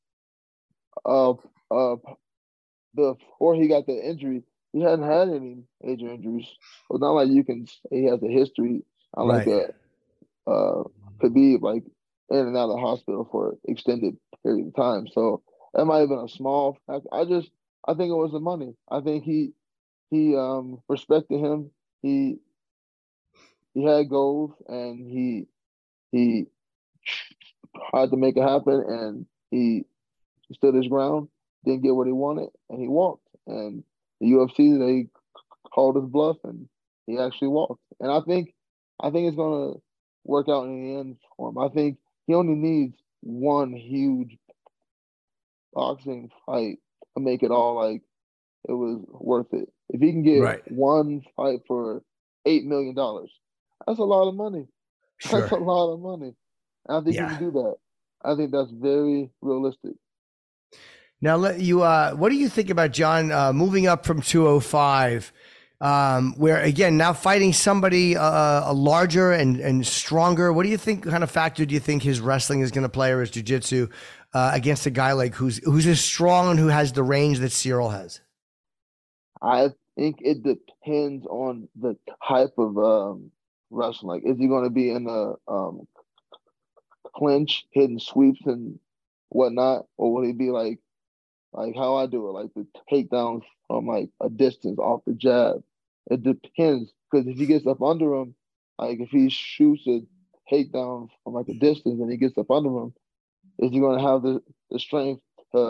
[SPEAKER 6] before he got the injury, he hadn't had any major injuries. So it's not like you can say he has a history, like Khabib, like in and out of the hospital for extended period of time. So that might have been a small factor. I think it was the money. I think he respected him. He had goals and he tried to make it happen, and he stood his ground, didn't get what he wanted, and he walked. And the UFC, they called his bluff, and he actually walked. And I think it's gonna work out in the end for him. I think he only needs one huge boxing fight to make it all like it was worth it. If he can get one fight for $8 million, that's a lot of money.
[SPEAKER 4] Sure.
[SPEAKER 6] That's a lot of money. And I think he can do that. I think that's very realistic.
[SPEAKER 4] Now, what do you think about John moving up from 205, where, again, now fighting somebody a larger and stronger? What do you think, kind of factor do you think his wrestling is going to play, or his jiu-jitsu, against a guy like who's as strong and who has the range that Cyril has?
[SPEAKER 6] I think it depends on the type of wrestling. Like, is he going to be in the clinch, hitting sweeps and whatnot, or will he be like how I do it, like the takedowns from like a distance off the jab? It depends, because if he gets up under him, like if he shoots a takedown from like a distance and he gets up under him, is he going to have the strength to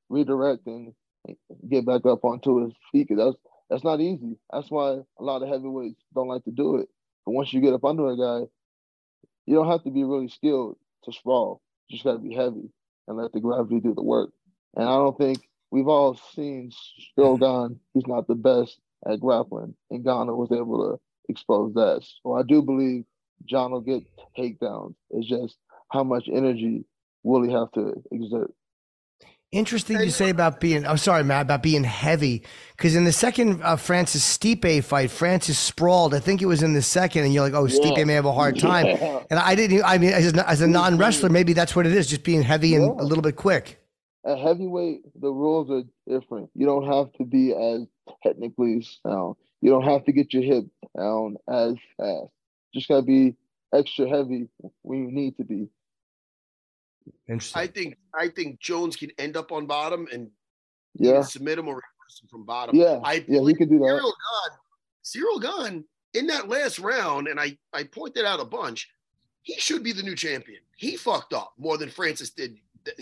[SPEAKER 6] redirect and get back up onto his feet. Because that's not easy. That's why a lot of heavyweights don't like to do it. But once you get up under a guy, you don't have to be really skilled to sprawl. You just got to be heavy and let the gravity do the work. And I don't think we've all seen Shogun. He's not the best at grappling, and Ghana was able to expose that. So I do believe John will get takedowns. It's just how much energy will he have to exert.
[SPEAKER 4] Interesting you say about being, I'm sorry, Matt, about being heavy. Because in the second Francis Stipe fight, Francis sprawled. I think it was in the second, and you're like, oh, Stipe may have a hard time. And I mean, as a non-wrestler, maybe that's what it is, just being heavy and a little bit quick.
[SPEAKER 6] At heavyweight, the rules are different. You don't have to be as technically sound. You don't have to get your hip down as fast. Just got to be extra heavy when you need to be.
[SPEAKER 4] Interesting.
[SPEAKER 3] I think Jones can end up on bottom and submit him or reverse him from bottom.
[SPEAKER 6] Yeah, he can do that.
[SPEAKER 3] Cyril Gane in that last round, and I pointed out a bunch. He should be the new champion. He fucked up more than Francis did.
[SPEAKER 6] Yeah.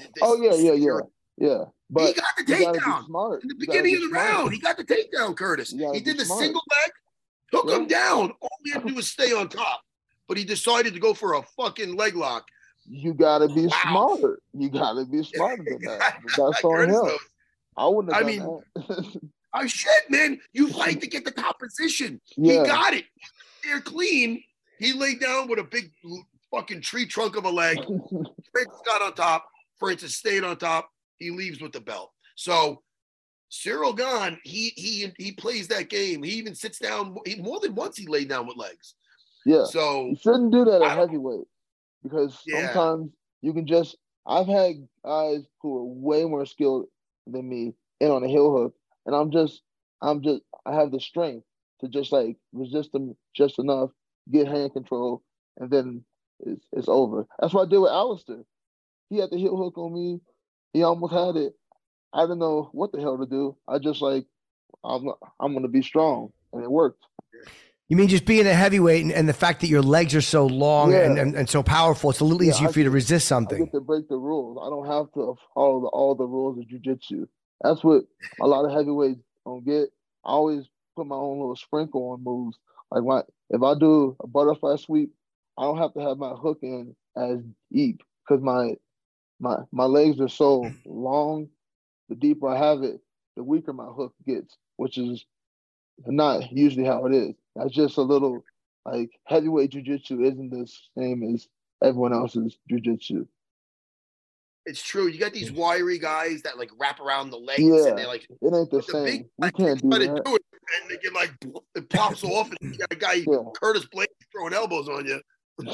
[SPEAKER 6] But
[SPEAKER 3] he got the takedown in the beginning of the round. He got the takedown, Curtis. He did the single leg, took him down. All he had to do was stay on top. But he decided to go for a fucking leg lock.
[SPEAKER 6] You gotta be smarter. You gotta be smarter than that. That's on him. I wouldn't have done that.
[SPEAKER 3] Oh shit, man! You fight to get the top position. He got it. They're clean. He laid down with a big fucking tree trunk of a leg. Francis got on top. Francis stayed on top. He leaves with the belt. So Cyril Gane, he plays that game. He even sits down. More than once he laid down with legs.
[SPEAKER 6] Yeah.
[SPEAKER 3] So
[SPEAKER 6] you shouldn't do that at heavyweight. Because sometimes you can I've had guys who are way more skilled than me in on a heel hook, and I have the strength to just like resist them just enough, get hand control, and then it's over. That's what I did with Alistair. He had the heel hook on me. He almost had it. I didn't know what the hell to do. I just I'm going to be strong, and it worked.
[SPEAKER 4] You mean just being a heavyweight and the fact that your legs are so long and so powerful, it's a little easier for you to resist something.
[SPEAKER 6] I get to break the rules. I don't have to follow all the rules of jiu-jitsu. That's what a lot of heavyweights don't get. I always put my own little sprinkle on moves. Like if I do a butterfly sweep, I don't have to have my hook in as deep because my legs are so long. The deeper I have it, the weaker my hook gets, which is not usually how it is. That's just a little, like, heavyweight jiu-jitsu isn't the same as everyone else's jiu-jitsu.
[SPEAKER 3] It's true. You got these wiry guys that, like, wrap around the legs. And they like,
[SPEAKER 6] it ain't the same.
[SPEAKER 3] Big,
[SPEAKER 6] we can't do that.
[SPEAKER 3] Do it, and they get, like, it pops off, and you got a guy, Curtis Blake, throwing elbows on you.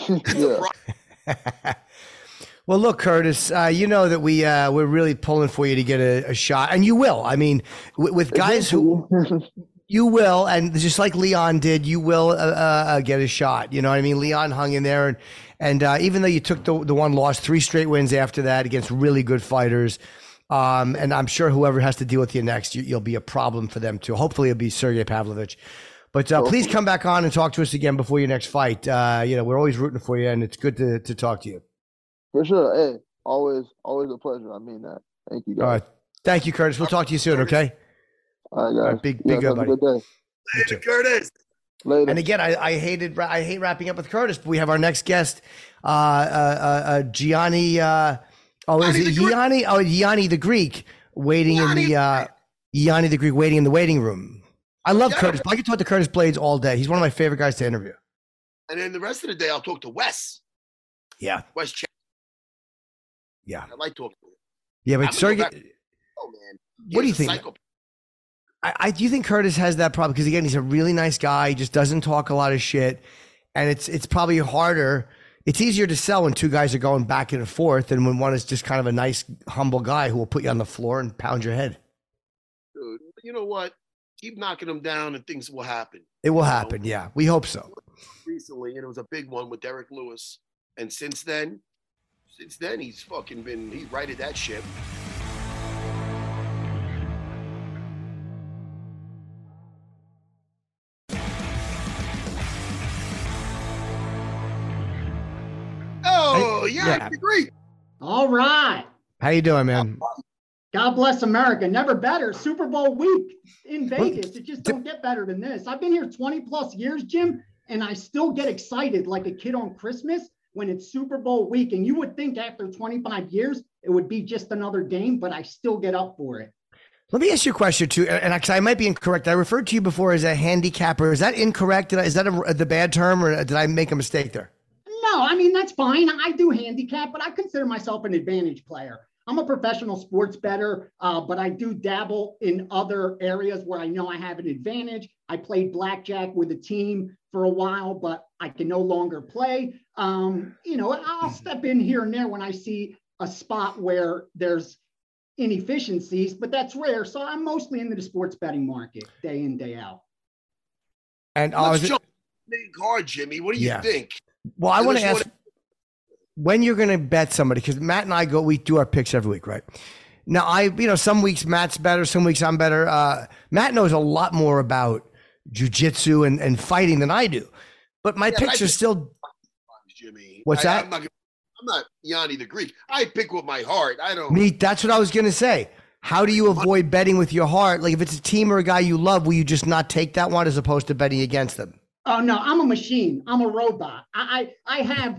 [SPEAKER 4] Well, look, Curtis, you know that we're really pulling for you to get a shot, and you will. I mean, with guys who you will, and just like Leon did, you will get a shot. You know what I mean? Leon hung in there, and even though you took the one loss, 3 straight wins after that against really good fighters, and I'm sure whoever has to deal with you next, you'll be a problem for them too. Hopefully, it'll be Sergey Pavlovich. But please come back on and talk to us again before your next fight. We're always rooting for you, and it's good to talk to you.
[SPEAKER 6] For sure. Hey, always a pleasure. I mean that. Thank you, guys.
[SPEAKER 4] All right. Thank you, Curtis. We'll talk to you soon, okay?
[SPEAKER 6] All right, guys.
[SPEAKER 4] All right, be good, buddy.
[SPEAKER 6] Have a good day.
[SPEAKER 3] Later, Curtis.
[SPEAKER 6] Later.
[SPEAKER 4] And again, I hate wrapping up with Curtis, but we have our next guest, Gianni. Is it Gianni? Oh, Gianni the Greek waiting in the Gianni the Greek waiting in the waiting room. I love Curtis. I can talk to Curtis Blades all day. He's one of my favorite guys to interview.
[SPEAKER 3] And then the rest of the day, I'll talk to Wes.
[SPEAKER 4] Yeah.
[SPEAKER 3] Wes Chan.
[SPEAKER 4] Yeah.
[SPEAKER 3] I like talking to him.
[SPEAKER 4] Yeah, but Sergey,
[SPEAKER 3] oh man,
[SPEAKER 4] what do you think? Do you think Curtis has that problem? Because again, he's a really nice guy. He just doesn't talk a lot of shit, and it's probably harder. It's easier to sell when 2 guys are going back and forth than when one is just kind of a nice, humble guy who will put you on the floor and pound your head.
[SPEAKER 3] Dude, you know what? Keep knocking them down, and things will happen.
[SPEAKER 4] It will happen. Yeah, we hope so.
[SPEAKER 3] Recently, and it was a big one with Derek Lewis, and since then he's righted that ship. Oh, yeah, great.
[SPEAKER 7] All right.
[SPEAKER 4] How you doing, man?
[SPEAKER 7] God bless America. Never better. Super Bowl week in Vegas. It just don't get better than this. I've been here 20 plus years, Jim, and I still get excited like a kid on Christmas when it's Super Bowl week. And you would think after 25 years, it would be just another game, but I still get up for it.
[SPEAKER 4] Let me ask you a question too, and I might be incorrect. I referred to you before as a handicapper. Is that incorrect? Is that the bad term, or did I make a mistake there?
[SPEAKER 7] No, I mean, that's fine. I do handicap, but I consider myself an advantage player. I'm a professional sports bettor, but I do dabble in other areas where I know I have an advantage. I played blackjack with a team for a while, but I can no longer play. I'll step in here and there when I see a spot where there's inefficiencies, but that's rare. So I'm mostly into the sports betting market day in, day out.
[SPEAKER 3] And let's jump main card, Jimmy. What do you think?
[SPEAKER 4] Well, I want to ask when you're going to bet somebody, because Matt and I we do our picks every week, right? Now, some weeks Matt's better, some weeks I'm better. Matt knows a lot more about jiu-jitsu and fighting than I do, but my picks are still.
[SPEAKER 3] Jimmy,
[SPEAKER 4] what's that?
[SPEAKER 3] I'm not Yanni the Greek. I pick with my heart. I don't.
[SPEAKER 4] That's what I was going to say. How do you avoid betting with your heart? Like if it's a team or a guy you love, will you just not take that one as opposed to betting against them?
[SPEAKER 7] Oh no, I'm a machine. I'm a robot. I have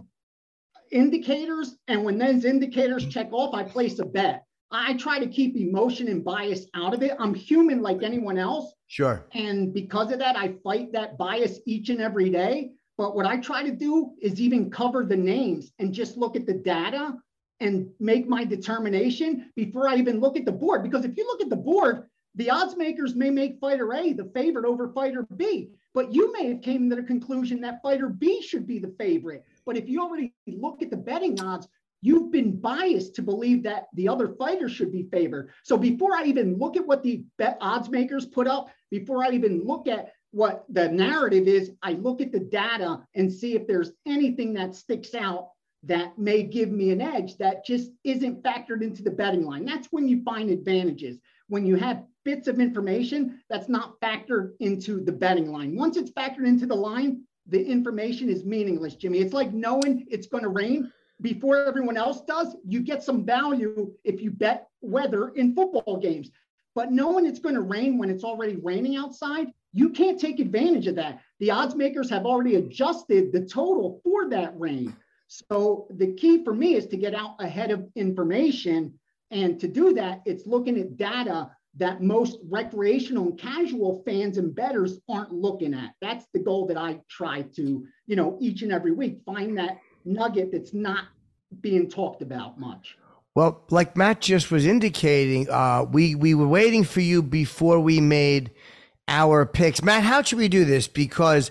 [SPEAKER 7] indicators, and when those indicators check off, I place a bet. I try to keep emotion and bias out of it. I'm human like anyone else.
[SPEAKER 4] Sure.
[SPEAKER 7] And because of that, I fight that bias each and every day. But what I try to do is even cover the names and just look at the data and make my determination before I even look at the board. Because if you look at the board, the odds makers may make fighter A the favorite over fighter B, but you may have came to the conclusion that fighter B should be the favorite. But if you already look at the betting odds, you've been biased to believe that the other fighter should be favored. So before I even look at what the bet odds makers put up, before I even look at what the narrative is, I look at the data and see if there's anything that sticks out that may give me an edge that just isn't factored into the betting line. That's when you find advantages. When you have bits of information that's not factored into the betting line. Once it's factored into the line, the information is meaningless, Jimmy. It's like knowing it's going to rain before everyone else does. You get some value if you bet weather in football games. But knowing it's going to rain when it's already raining outside, you can't take advantage of that. The odds makers have already adjusted the total for that rain. So the key for me is to get out ahead of information. And to do that, it's looking at data that most recreational and casual fans and bettors aren't looking at. That's the goal that I try to, each and every week, find that nugget that's not being talked about much.
[SPEAKER 4] Well, like Matt just was indicating, we were waiting for you before we made our picks. Matt, how should we do this? Because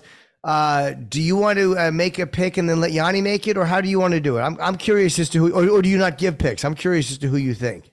[SPEAKER 4] do you want to make a pick and then let Yanni make it, or how do you want to do it? I'm curious as to who, or do you not give picks? I'm curious as to who you think.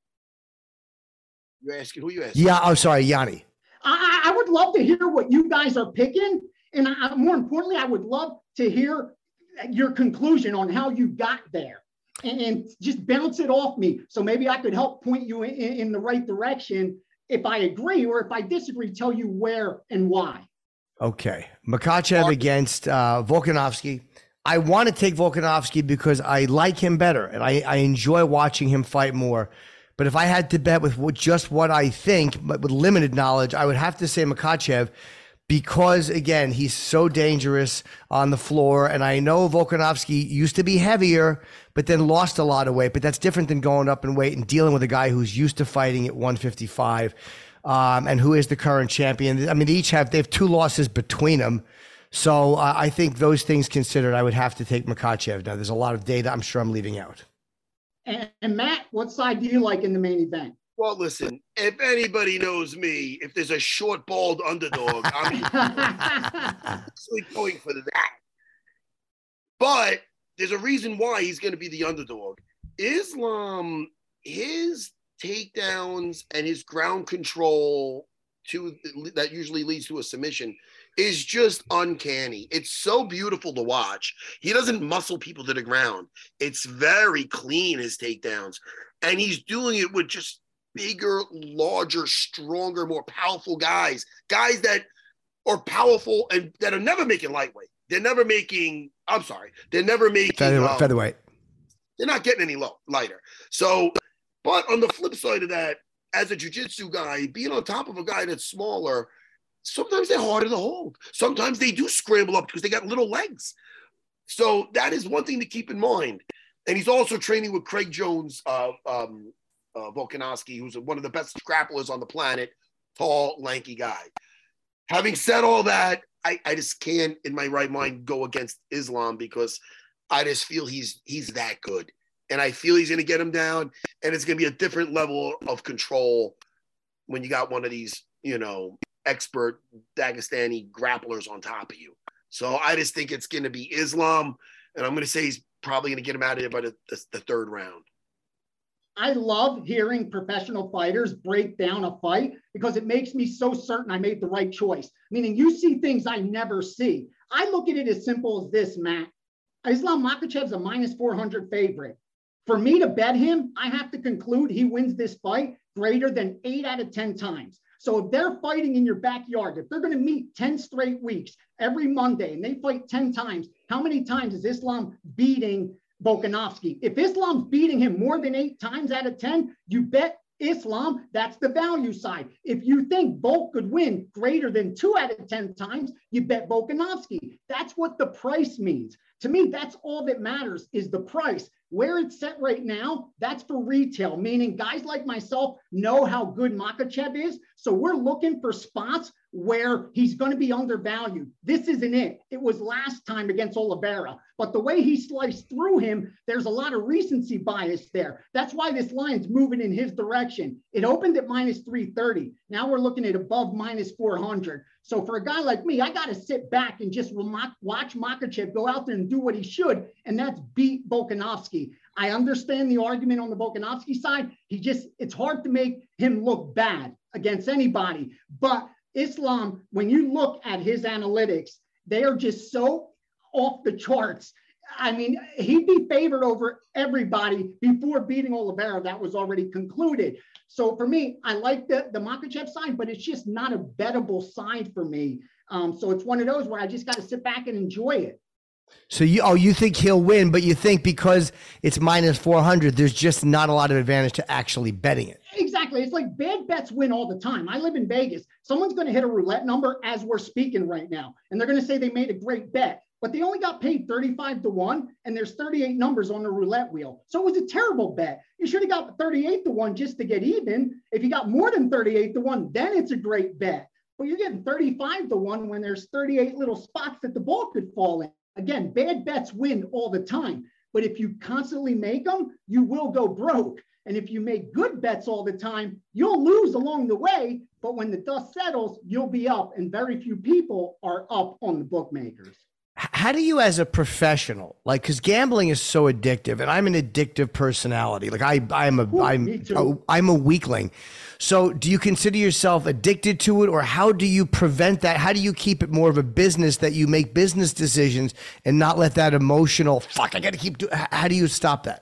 [SPEAKER 3] You're asking who you asking?
[SPEAKER 4] Yeah. Oh, sorry, Yanni.
[SPEAKER 7] I would love to hear what you guys are picking. And more importantly, I would love to hear your conclusion on how you got there and just bounce it off me. So maybe I could help point you in the right direction. If I agree or if I disagree, tell you where and why. Okay.
[SPEAKER 4] Makhachev against Volkanovski. I want to take Volkanovski because I like him better and I enjoy watching him fight more. But if I had to bet with just what I think, but with limited knowledge, I would have to say Makhachev because, again, he's so dangerous on the floor. And I know Volkanovski used to be heavier, but then lost a lot of weight. But that's different than going up in weight and dealing with a guy who's used to fighting at 155 and who is the current champion. I mean, they have 2 losses between them. So I think those things considered, I would have to take Makhachev. Now, there's a lot of data I'm sure I'm leaving out.
[SPEAKER 7] And Matt, what side do you like in the main event?
[SPEAKER 3] Well, listen, if anybody knows me, if there's a short, bald underdog, I'm actually going for that. But there's a reason why he's going to be the underdog. Islam, his takedowns and his ground control that usually leads to a submission is just uncanny. It's so beautiful to watch. He doesn't muscle people to the ground. It's very clean, his takedowns. And he's doing it with just bigger, larger, stronger, more powerful guys that are powerful and that are never making lightweight. They're never making featherweight. They're not getting any lighter. So But on the flip side of that, as a jiu-jitsu guy, being on top of a guy that's smaller, sometimes they're harder to hold. Sometimes they do scramble up because they got little legs. So that is one thing to keep in mind. And he's also training with Craig Jones, Volkanovski, who's one of the best grapplers on the planet, tall, lanky guy. Having said all that, I just can't, in my right mind, go against Islam because I just feel he's that good. And I feel he's going to get him down, and it's going to be a different level of control when you got one of these, expert Dagestani grapplers on top of you. So I just think it's going to be Islam, and I'm going to say he's probably going to get him out of there by the third round.
[SPEAKER 7] I love hearing professional fighters break down a fight because it makes me so certain I made the right choice. Meaning you see things I never see. I look at it as simple as this, Matt. Islam Makhachev's a minus 400 favorite. For me to bet him, I have to conclude he wins this fight greater than 8 out of 10 times. So if they're fighting in your backyard, if they're going to meet 10 straight weeks every Monday and they fight 10 times, how many times is Islam beating Volkanovski? If Islam's beating him more than 8 times out of 10, you bet Islam. That's the value side. If you think Volk could win greater than 2 out of 10 times, you bet Volkanovski. That's what the price means. To me, that's all that matters is the price. Where it's set right now, that's for retail, meaning guys like myself know how good Makhachev is. So we're looking for spots where he's going to be undervalued. This isn't it. It was last time against Oliveira. But the way he sliced through him, there's a lot of recency bias there. That's why this line's moving in his direction. It opened at minus 330. Now we're looking at above minus 400. So for a guy like me, I got to sit back and just watch Makhachev go out there and do what he should, and that's beat Volkanovski. I understand the argument on the Volkanovski side. It's hard to make him look bad against anybody. But Islam, when you look at his analytics, they are just so off the charts. I mean, he'd be favored over everybody before beating Oliveira. That was already concluded. So for me, I like the Makhachev side, but it's just not a bettable side for me. So it's one of those where I just got to sit back and enjoy it.
[SPEAKER 4] So you think he'll win, but you think because it's minus 400, there's just not a lot of advantage to actually betting it.
[SPEAKER 7] Exactly. It's like bad bets win all the time. I live in Vegas. Someone's going to hit a roulette number as we're speaking right now, and they're going to say they made a great bet, but they only got paid 35-1, and there's 38 numbers on the roulette wheel. So it was a terrible bet. You should have got 38-1 just to get even. If you got more than 38-1, then it's a great bet. But you're getting 35-1 when there's 38 little spots that the ball could fall in. Again, bad bets win all the time, but if you constantly make them, you will go broke. And if you make good bets all the time, you'll lose along the way, but when the dust settles, you'll be up, and very few people are up on the bookmakers.
[SPEAKER 4] How do you, as a professional, because gambling is so addictive, and I'm an addictive personality. I'm a weakling. So do you consider yourself addicted to it, or how do you prevent that? How do you keep it more of a business that you make business decisions and not let that emotional, I got to keep doing, how do you stop that?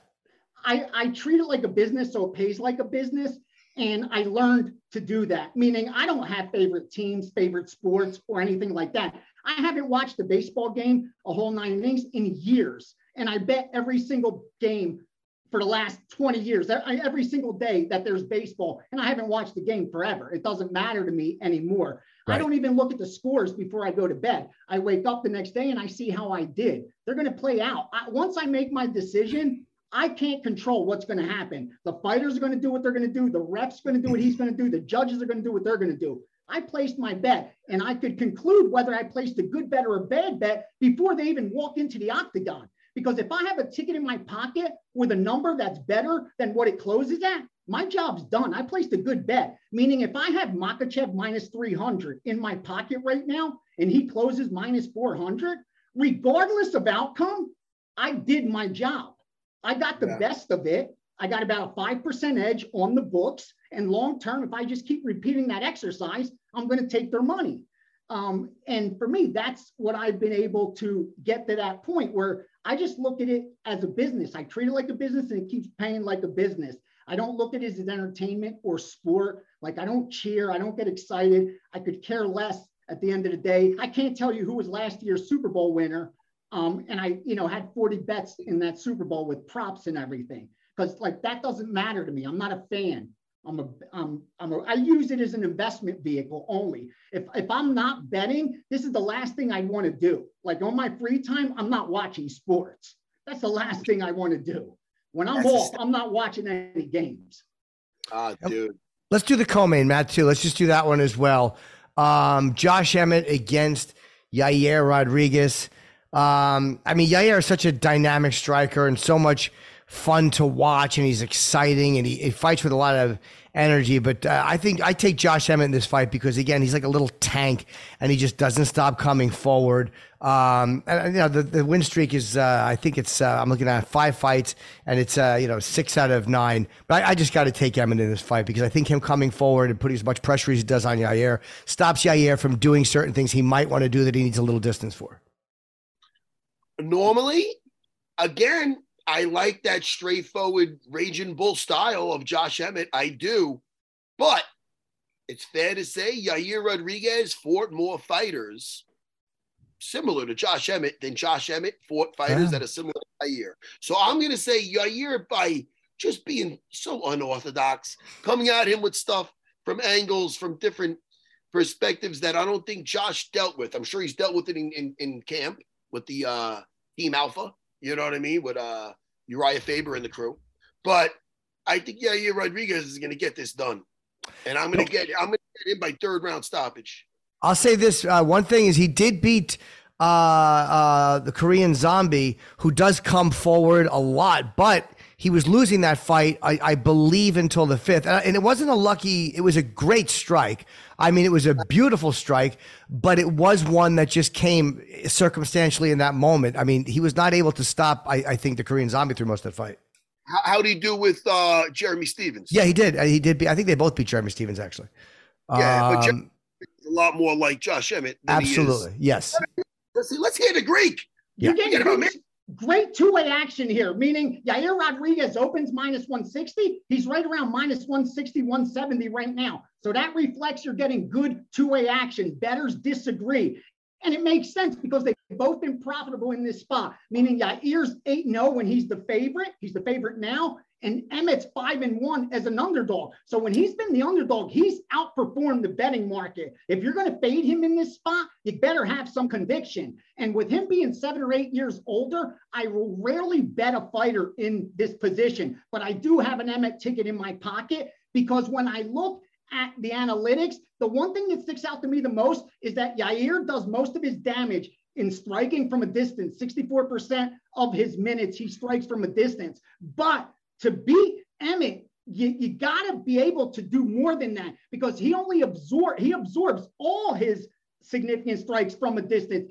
[SPEAKER 7] I treat it like a business, so it pays like a business. And I learned to do that, meaning I don't have favorite teams, favorite sports, or anything like that. I haven't watched a baseball game, a whole 9 innings, in years. And I bet every single game for the last 20 years, every single day that there's baseball. And I haven't watched the game forever. It doesn't matter to me anymore. Right. I don't even look at the scores before I go to bed. I wake up the next day and I see how I did. They're going to play out. Once I make my decision, I can't control what's going to happen. The fighters are going to do what they're going to do. The ref's going to do what he's going to do. The judges are going to do what they're going to do. I placed my bet, and I could conclude whether I placed a good bet or a bad bet before they even walk into the octagon. Because if I have a ticket in my pocket with a number that's better than what it closes at, my job's done. I placed a good bet, meaning if I have Makhachev minus 300 in my pocket right now, and he closes minus 400, regardless of outcome, I did my job. I got the best of it. I got about a 5% edge on the books. And long term, if I just keep repeating that exercise, I'm going to take their money. And for me, that's what I've been able to get to that point where I just look at it as a business. I treat it like a business, and it keeps paying like a business. I don't look at it as entertainment or sport. Like, I don't cheer. I don't get excited. I could care less at the end of the day. I can't tell you who was last year's Super Bowl winner. And I, had 40 bets in that Super Bowl with props and everything. because like that doesn't matter to me. I'm not a fan. I use it as an investment vehicle only. If I'm not betting, this is the last thing I want to do. Like on my free time, I'm not watching sports. That's the last thing I want to do. When I'm off, I'm not watching any games.
[SPEAKER 3] Dude.
[SPEAKER 4] Let's do the co-main, Matt, too. Let's just do that one as well. Josh Emmett against Yair Rodriguez. I mean, Yair is such a dynamic striker and so much fun to watch, and he's exciting, and he fights with a lot of energy. But I think I take Josh Emmett in this fight because, again, he's like a little tank, and he just doesn't stop coming forward. And you know, the win streak is, I think it's, I'm looking at 5 fights, and it's, 6 out of 9. But I just got to take Emmett in this fight because I think him coming forward and putting as much pressure as he does on Yair stops Yair from doing certain things he might want to do that he needs a little distance for.
[SPEAKER 3] Normally, again, I like that straightforward Raging Bull style of Josh Emmett. I do. But it's fair to say Yair Rodriguez fought more fighters similar to Josh Emmett than Josh Emmett fought fighters that are similar to Yair. So I'm going to say Yair, by just being so unorthodox, coming at him with stuff from angles, from different perspectives that I don't think Josh dealt with. I'm sure he's dealt with it in camp with the Team Alpha. You know what I mean? With Uriah Faber and the crew. But I think Yair Rodriguez is going to get this done. And I'm going to get him by 3rd round stoppage.
[SPEAKER 4] I'll say this. One thing is he did beat the Korean Zombie, who does come forward a lot, but he was losing that fight, I believe, until the 5th. And it wasn't it was a great strike. I mean, it was a beautiful strike, but it was one that just came circumstantially in that moment. I mean, he was not able to stop, I think, the Korean Zombie through most of the fight.
[SPEAKER 3] How did he do with Jeremy Stevens?
[SPEAKER 4] Yeah, he did. I think they both beat Jeremy Stevens, actually.
[SPEAKER 3] Yeah, but Jeremy is a lot more like Josh Emmett than
[SPEAKER 4] absolutely,
[SPEAKER 3] he is.
[SPEAKER 4] Yes.
[SPEAKER 3] Let's hear the Greek.
[SPEAKER 4] Yeah.
[SPEAKER 7] You're getting great two-way action here, meaning Yair Rodriguez opens -160. He's right around -160, 170 right now. So that reflects you're getting good two-way action. Bettors disagree. And it makes sense because they've both been profitable in this spot, meaning Yair's 8-0 when he's the favorite. He's the favorite now. And Emmett's 5-1 as an underdog. So when he's been the underdog, he's outperformed the betting market. If you're going to fade him in this spot, you better have some conviction. And with him being 7 or 8 years older, I will rarely bet a fighter in this position. But I do have an Emmett ticket in my pocket because when I look at the analytics, the one thing that sticks out to me the most is that Yair does most of his damage in striking from a distance. 64% of his minutes, he strikes from a distance. But to beat Emmett, you got to be able to do more than that because he absorbs all his significant strikes from a distance.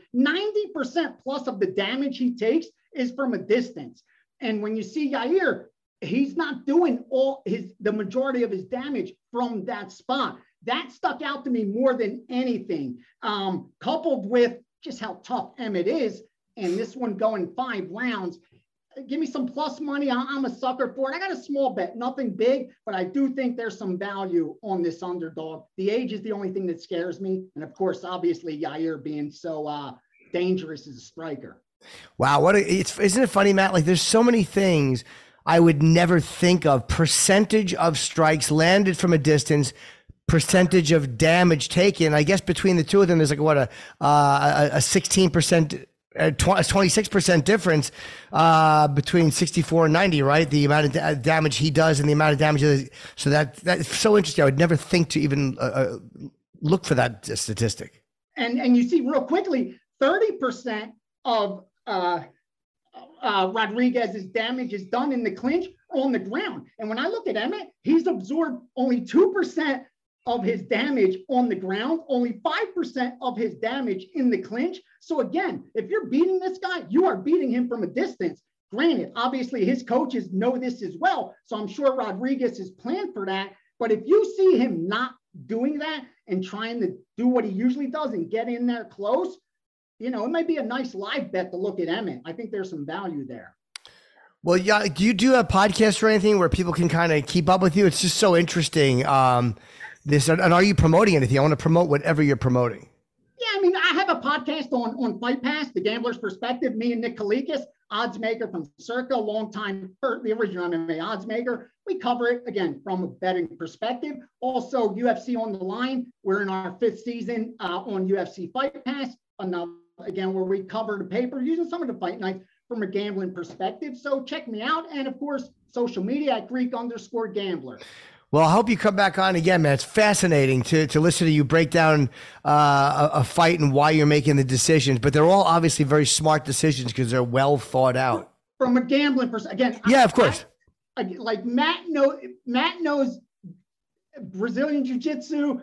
[SPEAKER 7] 90% plus of the damage he takes is from a distance. And when you see Yair, he's not doing the majority of his damage from that spot. That stuck out to me more than anything, coupled with just how tough Emmett is. And this one going 5 rounds. Give me some plus money. I'm a sucker for it. I got a small bet, nothing big, but I do think there's some value on this underdog. The age is the only thing that scares me. And of course, obviously, Yair being so dangerous as a striker.
[SPEAKER 4] Wow. Isn't it funny, Matt? Like there's so many things I would never think of. Percentage of strikes landed from a distance, percentage of damage taken. I guess between the two of them, there's like a 16%, 26% difference between 64 and 90, right? The amount of damage he does and the amount of damage. So that's so interesting. I would never think to even look for that statistic.
[SPEAKER 7] And you see real quickly, 30% of Rodriguez's damage is done in the clinch or on the ground. And when I look at Emmett, he's absorbed only 2% of his damage on the ground, only 5% of his damage in the clinch. So again, if you're beating this guy, you are beating him from a distance. Granted, obviously his coaches know this as well. So I'm sure Rodriguez is planned for that. But if you see him not doing that and trying to do what he usually does and get in there close, it might be a nice live bet to look at Emmett. I think there's some value there.
[SPEAKER 4] Well, yeah. Do you do a podcast or anything where people can kind of keep up with you? It's just so interesting. And are you promoting anything? I want to promote whatever you're promoting.
[SPEAKER 7] Yeah, I mean, I have a podcast on Fight Pass, The Gambler's Perspective, me and Nick Kalikas. odds maker from Circa, longtime, the original MMA odds maker. We cover it, again, from a betting perspective. Also, UFC on the Line. We're in our 5th season on UFC Fight Pass. Again, where we cover the pay-per-views and some of the fight nights from a gambling perspective. So check me out. And, of course, social media at Greek_Gambler.
[SPEAKER 4] Well, I hope you come back on again, man. It's fascinating to listen to you break down a fight and why you're making the decisions. But they're all obviously very smart decisions because they're well thought out.
[SPEAKER 7] From a gambling perspective, again.
[SPEAKER 4] Yeah, of course.
[SPEAKER 7] Like Matt knows Brazilian Jiu-Jitsu,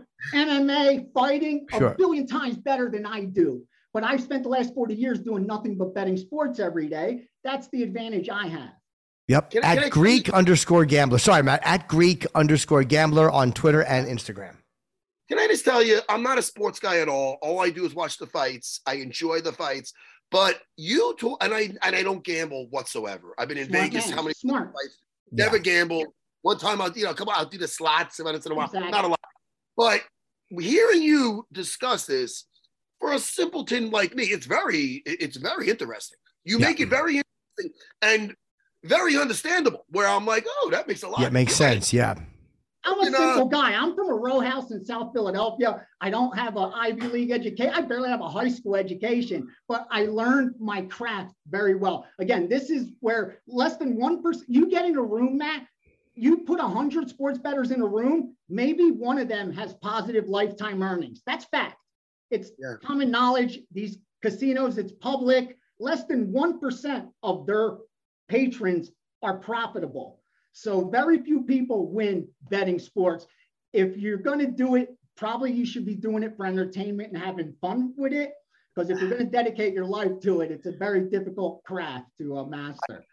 [SPEAKER 7] MMA, fighting a billion times better than I do. But I've spent the last 40 years doing nothing but betting sports every day. That's the advantage I have.
[SPEAKER 4] Yep. At Greek_Gambler. Sorry, Matt. At Greek_Gambler on Twitter and Instagram.
[SPEAKER 3] Can I just tell you, I'm not a sports guy at all. All I do is watch the fights. I enjoy the fights. But you two, and I don't gamble whatsoever. I've been in Vegas. How many fights? Never gamble. One time I'll do the slots once in a while. Exactly. Not a lot. But hearing you discuss this, for a simpleton like me, it's very interesting. You make it very interesting and very understandable, where I'm like, oh, that makes a lot of sense.
[SPEAKER 4] Yeah, it makes sense. Yeah.
[SPEAKER 7] I'm a simple guy. I'm from a row house in South Philadelphia. I don't have an Ivy League education. I barely have a high school education, but I learned my craft very well. Again, this is where less than 1%, you get in a room, Matt, you put 100 sports bettors in a room, maybe one of them has positive lifetime earnings. That's fact. It's common knowledge. These casinos, it's public. Less than 1% of their patrons are profitable. So very few people win betting sports. If you're going to do it, probably you should be doing it for entertainment and having fun with it. Because if you're going to dedicate your life to it, it's a very difficult craft to master.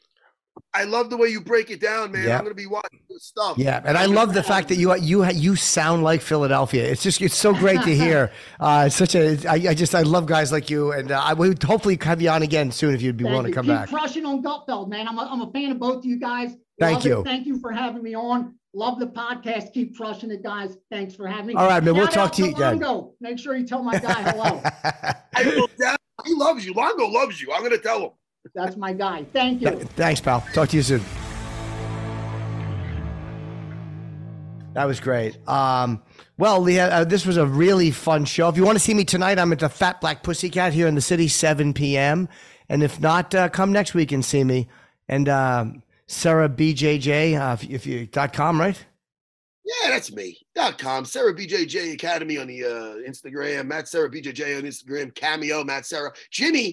[SPEAKER 3] I love the way you break it down, man. I'm going to be watching this stuff.
[SPEAKER 4] Yeah, and I love the fact that you sound like Philadelphia. It's so great to hear. I love guys like you, and I would hopefully have you on again soon if you'd be willing to come back.
[SPEAKER 7] Keep crushing on Gutfeld, man. I'm a fan of both of you guys.
[SPEAKER 4] Thank you.
[SPEAKER 7] Thank you for having me on. Love the podcast. Keep crushing it, guys. Thanks for having me.
[SPEAKER 4] All right, man. We'll talk to you again.
[SPEAKER 7] Longo. Make sure you tell my guy hello.
[SPEAKER 3] He loves you. Longo loves you. I'm going to tell him.
[SPEAKER 7] That's my guy. Thank you.
[SPEAKER 4] Thanks, pal. Talk to you soon. That was great. Well, Leah, this was a really fun show. If you want to see me tonight, I'm at the Fat Black Pussycat here in the city, 7 p.m. And if not, come next week and see me. And Sarah BJJ, .com, right?
[SPEAKER 3] Yeah, that's me. .com. Sarah BJJ Academy on the Instagram. Matt Sarah BJJ on Instagram. Cameo Matt Sarah. Jimmy.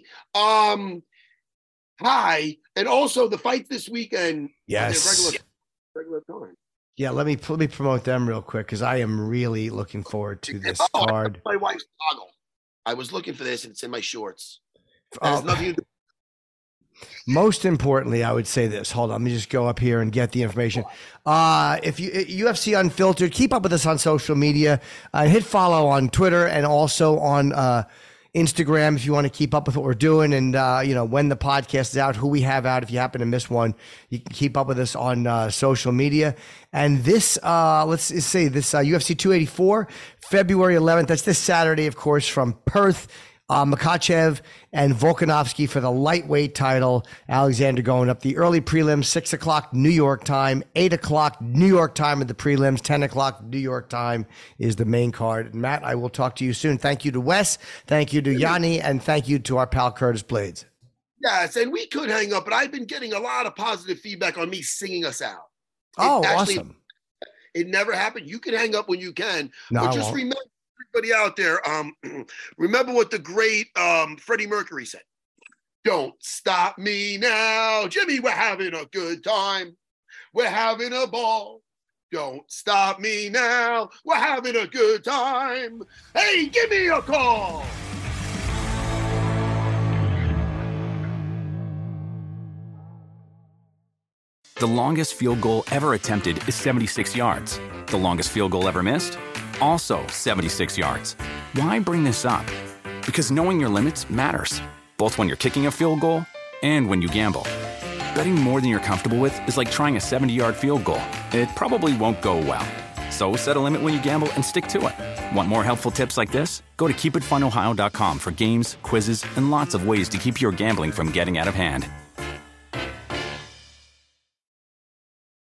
[SPEAKER 3] Hi, and also the fight this weekend.
[SPEAKER 4] Yes.
[SPEAKER 3] Regular time.
[SPEAKER 4] Yeah, let me promote them real quick because I am really looking forward to this card.
[SPEAKER 3] My wife's toggle. I was looking for this, and it's in my shorts. Nothing to do.
[SPEAKER 4] Most importantly, I would say this. Hold on, let me just go up here and get the information. If you UFC Unfiltered, keep up with us on social media. Hit follow on Twitter and also on Instagram if you want to keep up with what we're doing and when the podcast is out, who we have out. If you happen to miss one, you can keep up with us on social media. And this, let's say this UFC 284, February 11th. That's this Saturday, of course, from Perth. Makhachev and Volkanovski for the lightweight title. Alexander going up the early prelims, 6 o'clock New York time, 8 o'clock New York time at the prelims, 10 o'clock New York time is the main card. And Matt, I will talk to you soon. Thank you to Wes. Thank you to Yanni. And thank you to our pal Curtis Blades.
[SPEAKER 3] Yes, and we could hang up, but I've been getting a lot of positive feedback on me singing us out.
[SPEAKER 4] Awesome.
[SPEAKER 3] It never happened. You can hang up when you can.
[SPEAKER 4] No,
[SPEAKER 3] but just remember, everybody out there, remember what the great Freddie Mercury said. Don't stop me now. Jimmy, we're having a good time. We're having a ball. Don't stop me now. We're having a good time. Hey, give me a call.
[SPEAKER 1] The longest field goal ever attempted is 76 yards. The longest field goal ever missed? Also 76 yards. Why bring this up? Because knowing your limits matters, both when you're kicking a field goal and when you gamble. Betting more than you're comfortable with is like trying a 70-yard field goal. It probably won't go well. So set a limit when you gamble and stick to it. Want more helpful tips like this? Go to keepitfunohio.com for games, quizzes, and lots of ways to keep your gambling from getting out of hand.